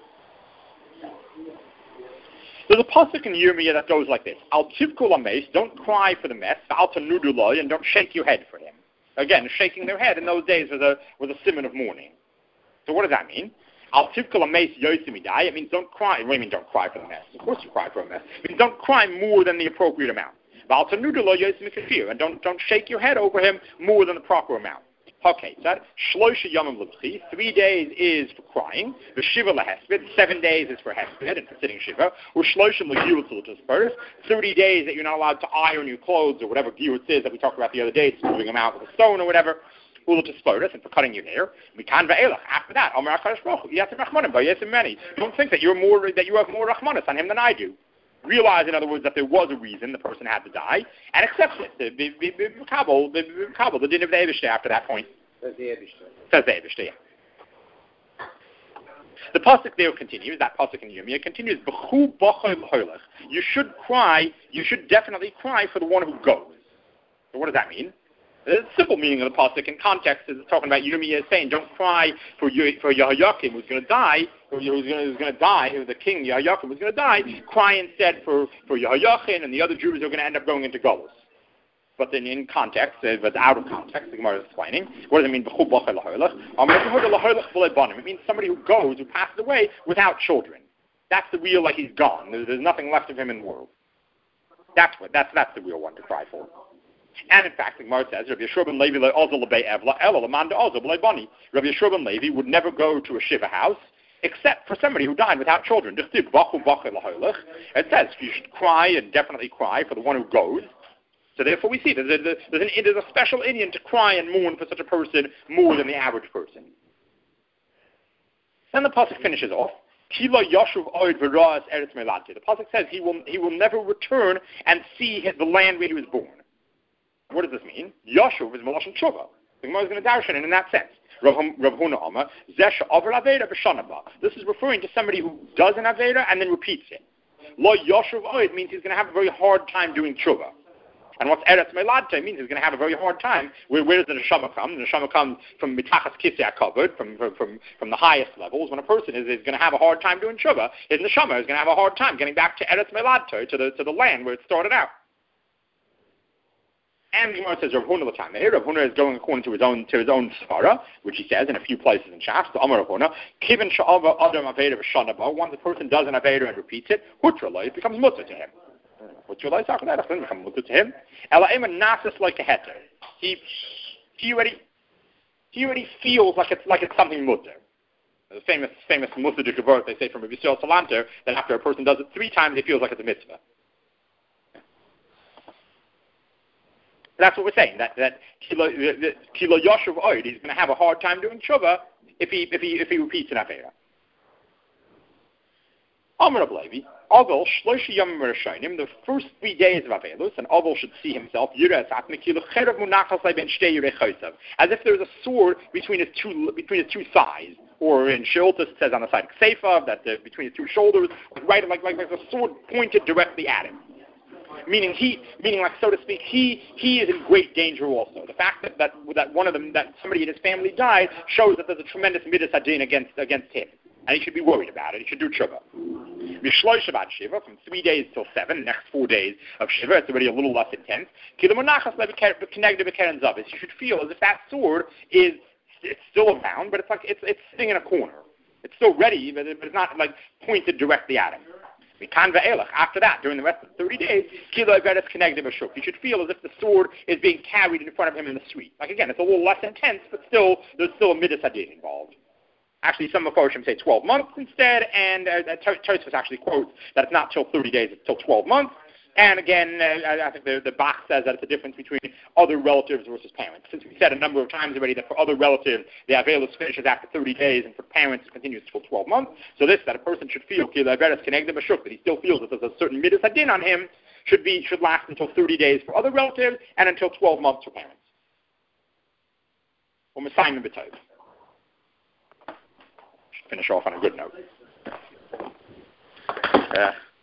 [SPEAKER 1] There's a pasuk in Yirmiyah that goes like this: Al tivkul ameis, don't cry for the mess, al tanuduloi, and don't shake your head for him. Again, shaking their head in those days was a was a simon of mourning. So what does that mean? Al tivkul ameis yosimidai. It means don't cry. What do you mean don't cry for the mess? Of course you cry for a mess. It means don't cry more than the appropriate amount. Al tanuduloi yosimikafir, and don't don't shake your head over him more than the proper amount. Okay, so shloisha yomim lebchi, three days is for crying. The shiva lahesped, seven days is for hesped and for sitting shiva. Or shloisha legiyutzul first, thirty days that you're not allowed to iron your clothes or whatever giyutz is that we talked about the other day, smoothing them out with a stone or whatever. Ulatispotus, and for cutting your hair. We can ve'elach. After that, Omer HaKadosh Baruch Hu, Yasim Rachmanim, Bayesim Meni. Don't think that you're more that you have more Rachmanis on him than I do. Realize, in other words, that there was a reason the person had to die, and accept it. Be Kabul, the din of the Eibishter after that point.
[SPEAKER 2] Says the Eibishter.
[SPEAKER 1] Says the Eibishter, yeah. The pasuk there continues, that pasuk in Yirmiyah continues, B'chu b'choy l'holech. You should cry, you should definitely cry for the one who goes. So what does that mean? The simple meaning of the pasuk in context is talking about Yirmiyah saying, don't cry for for Yehoiakim who's going to die, or who's going to die, or the king Yehoiakim who's going to die. Cry instead for for Yehoiachin and the other Jews who are going to end up going into Golus. But then in context, uh, but out of context, the Gemara is explaining, what does it mean? It means somebody who goes, who passes away without children. That's the real, like he's gone. There's, there's nothing left of him in the world. That's what. That's that's the real one to cry for. And in fact, the Gemara says, Rabbi Yeshua ben Levi Rabbi Yeshua ben Levi would never go to a shiva house except for somebody who died without children. It says you should cry and definitely cry for the one who goes. So therefore we see there's a, there's, an, there's a special Indian to cry and mourn for such a person more than the average person. Then the pasuk finishes off. The pasuk says he will he will never return and see his, the land where he was born. What does this mean? Yashuv is Melashon Tshuva. The Gemara is going to darshan it in that sense. Rav Huna Omer, Zesha Aver Aveda B'Shanaba. This is referring to somebody who does an Aveda and then repeats it. Lo Yashuv Oid means he's going to have a very hard time doing Tshuva. And what's Eretz Meladte means he's going to have a very hard time. Where, where does the Neshama come? The Neshama comes from Mitachas Kisei HaKavod, from, from, from, from the highest levels. When a person is, is going to have a hard time doing Tshuva, his Neshama is going to have a hard time getting back to Eretz Meladte, to the, to the land where it started out. And the Gemara says Rav Huna l'tameh. Here, Rav Huna is going according to his own to his own svara, which he says in a few places in Shas. The Amar Rav Huna, Kiven sha'ava adam aveda v'shanaba. Once a person does an aveda and repeats it, hutra it becomes mutter to him. Hutra lo, after that, it doesn't become mutter to him. Elaim nasis like a heter. He he already he already feels like it's like it's something mutter. The famous famous mutter de kavod they say from Rabbi Yisrael Salanter that after a person does it three times, he feels like it's a mitzvah. That's what we're saying. That that kilo kilo yoshuv oid, he's going to have a hard time doing tshuva if he if he if he repeats an avera. Amar Levi, Avol shloisha yamim rishonim, the first three days of avelus, and Avol should see himself yiras atme kilo cherav munachas ben shtei yirei chosav, as if there's a sword between his two between his two thighs, or in Shiltus it says on the side of Seifa that the, between his two shoulders, right like like like a sword pointed directly at him. Meaning he, meaning like so to speak, he he is in great danger also. The fact that, that that one of them, that somebody in his family died, shows that there's a tremendous midas hadin against against him, and he should be worried about it. He should do tshuva. Mishloy Shabbat Shiva, from three days till seven, the next four days of Shiva, it's already a little less intense. You should feel as if that sword is it's still around, but it's like it's it's sitting in a corner. It's still ready, but, it, but it's not like pointed directly at him. After that, during the rest of the thirty days, you should feel as if the sword is being carried in front of him in the street. Like again, it's a little less intense, but still, there's still a midas hadin involved. Actually, some Mephoshim say twelve months instead, and uh, Tosfos actually quotes that it's not till thirty days, it's till twelve months. And again, uh, I, I think the, the box says that it's a difference between other relatives versus parents. Since we said a number of times already that for other relatives, the Avelis finishes after thirty days, and for parents, it continues until twelve months. So this, that a person should feel, that he still feels that there's a certain midas hadin on him, should be should last until thirty days for other relatives, and until twelve months for parents. Or Messiah B'Tov. Should finish off on a good note. Yeah.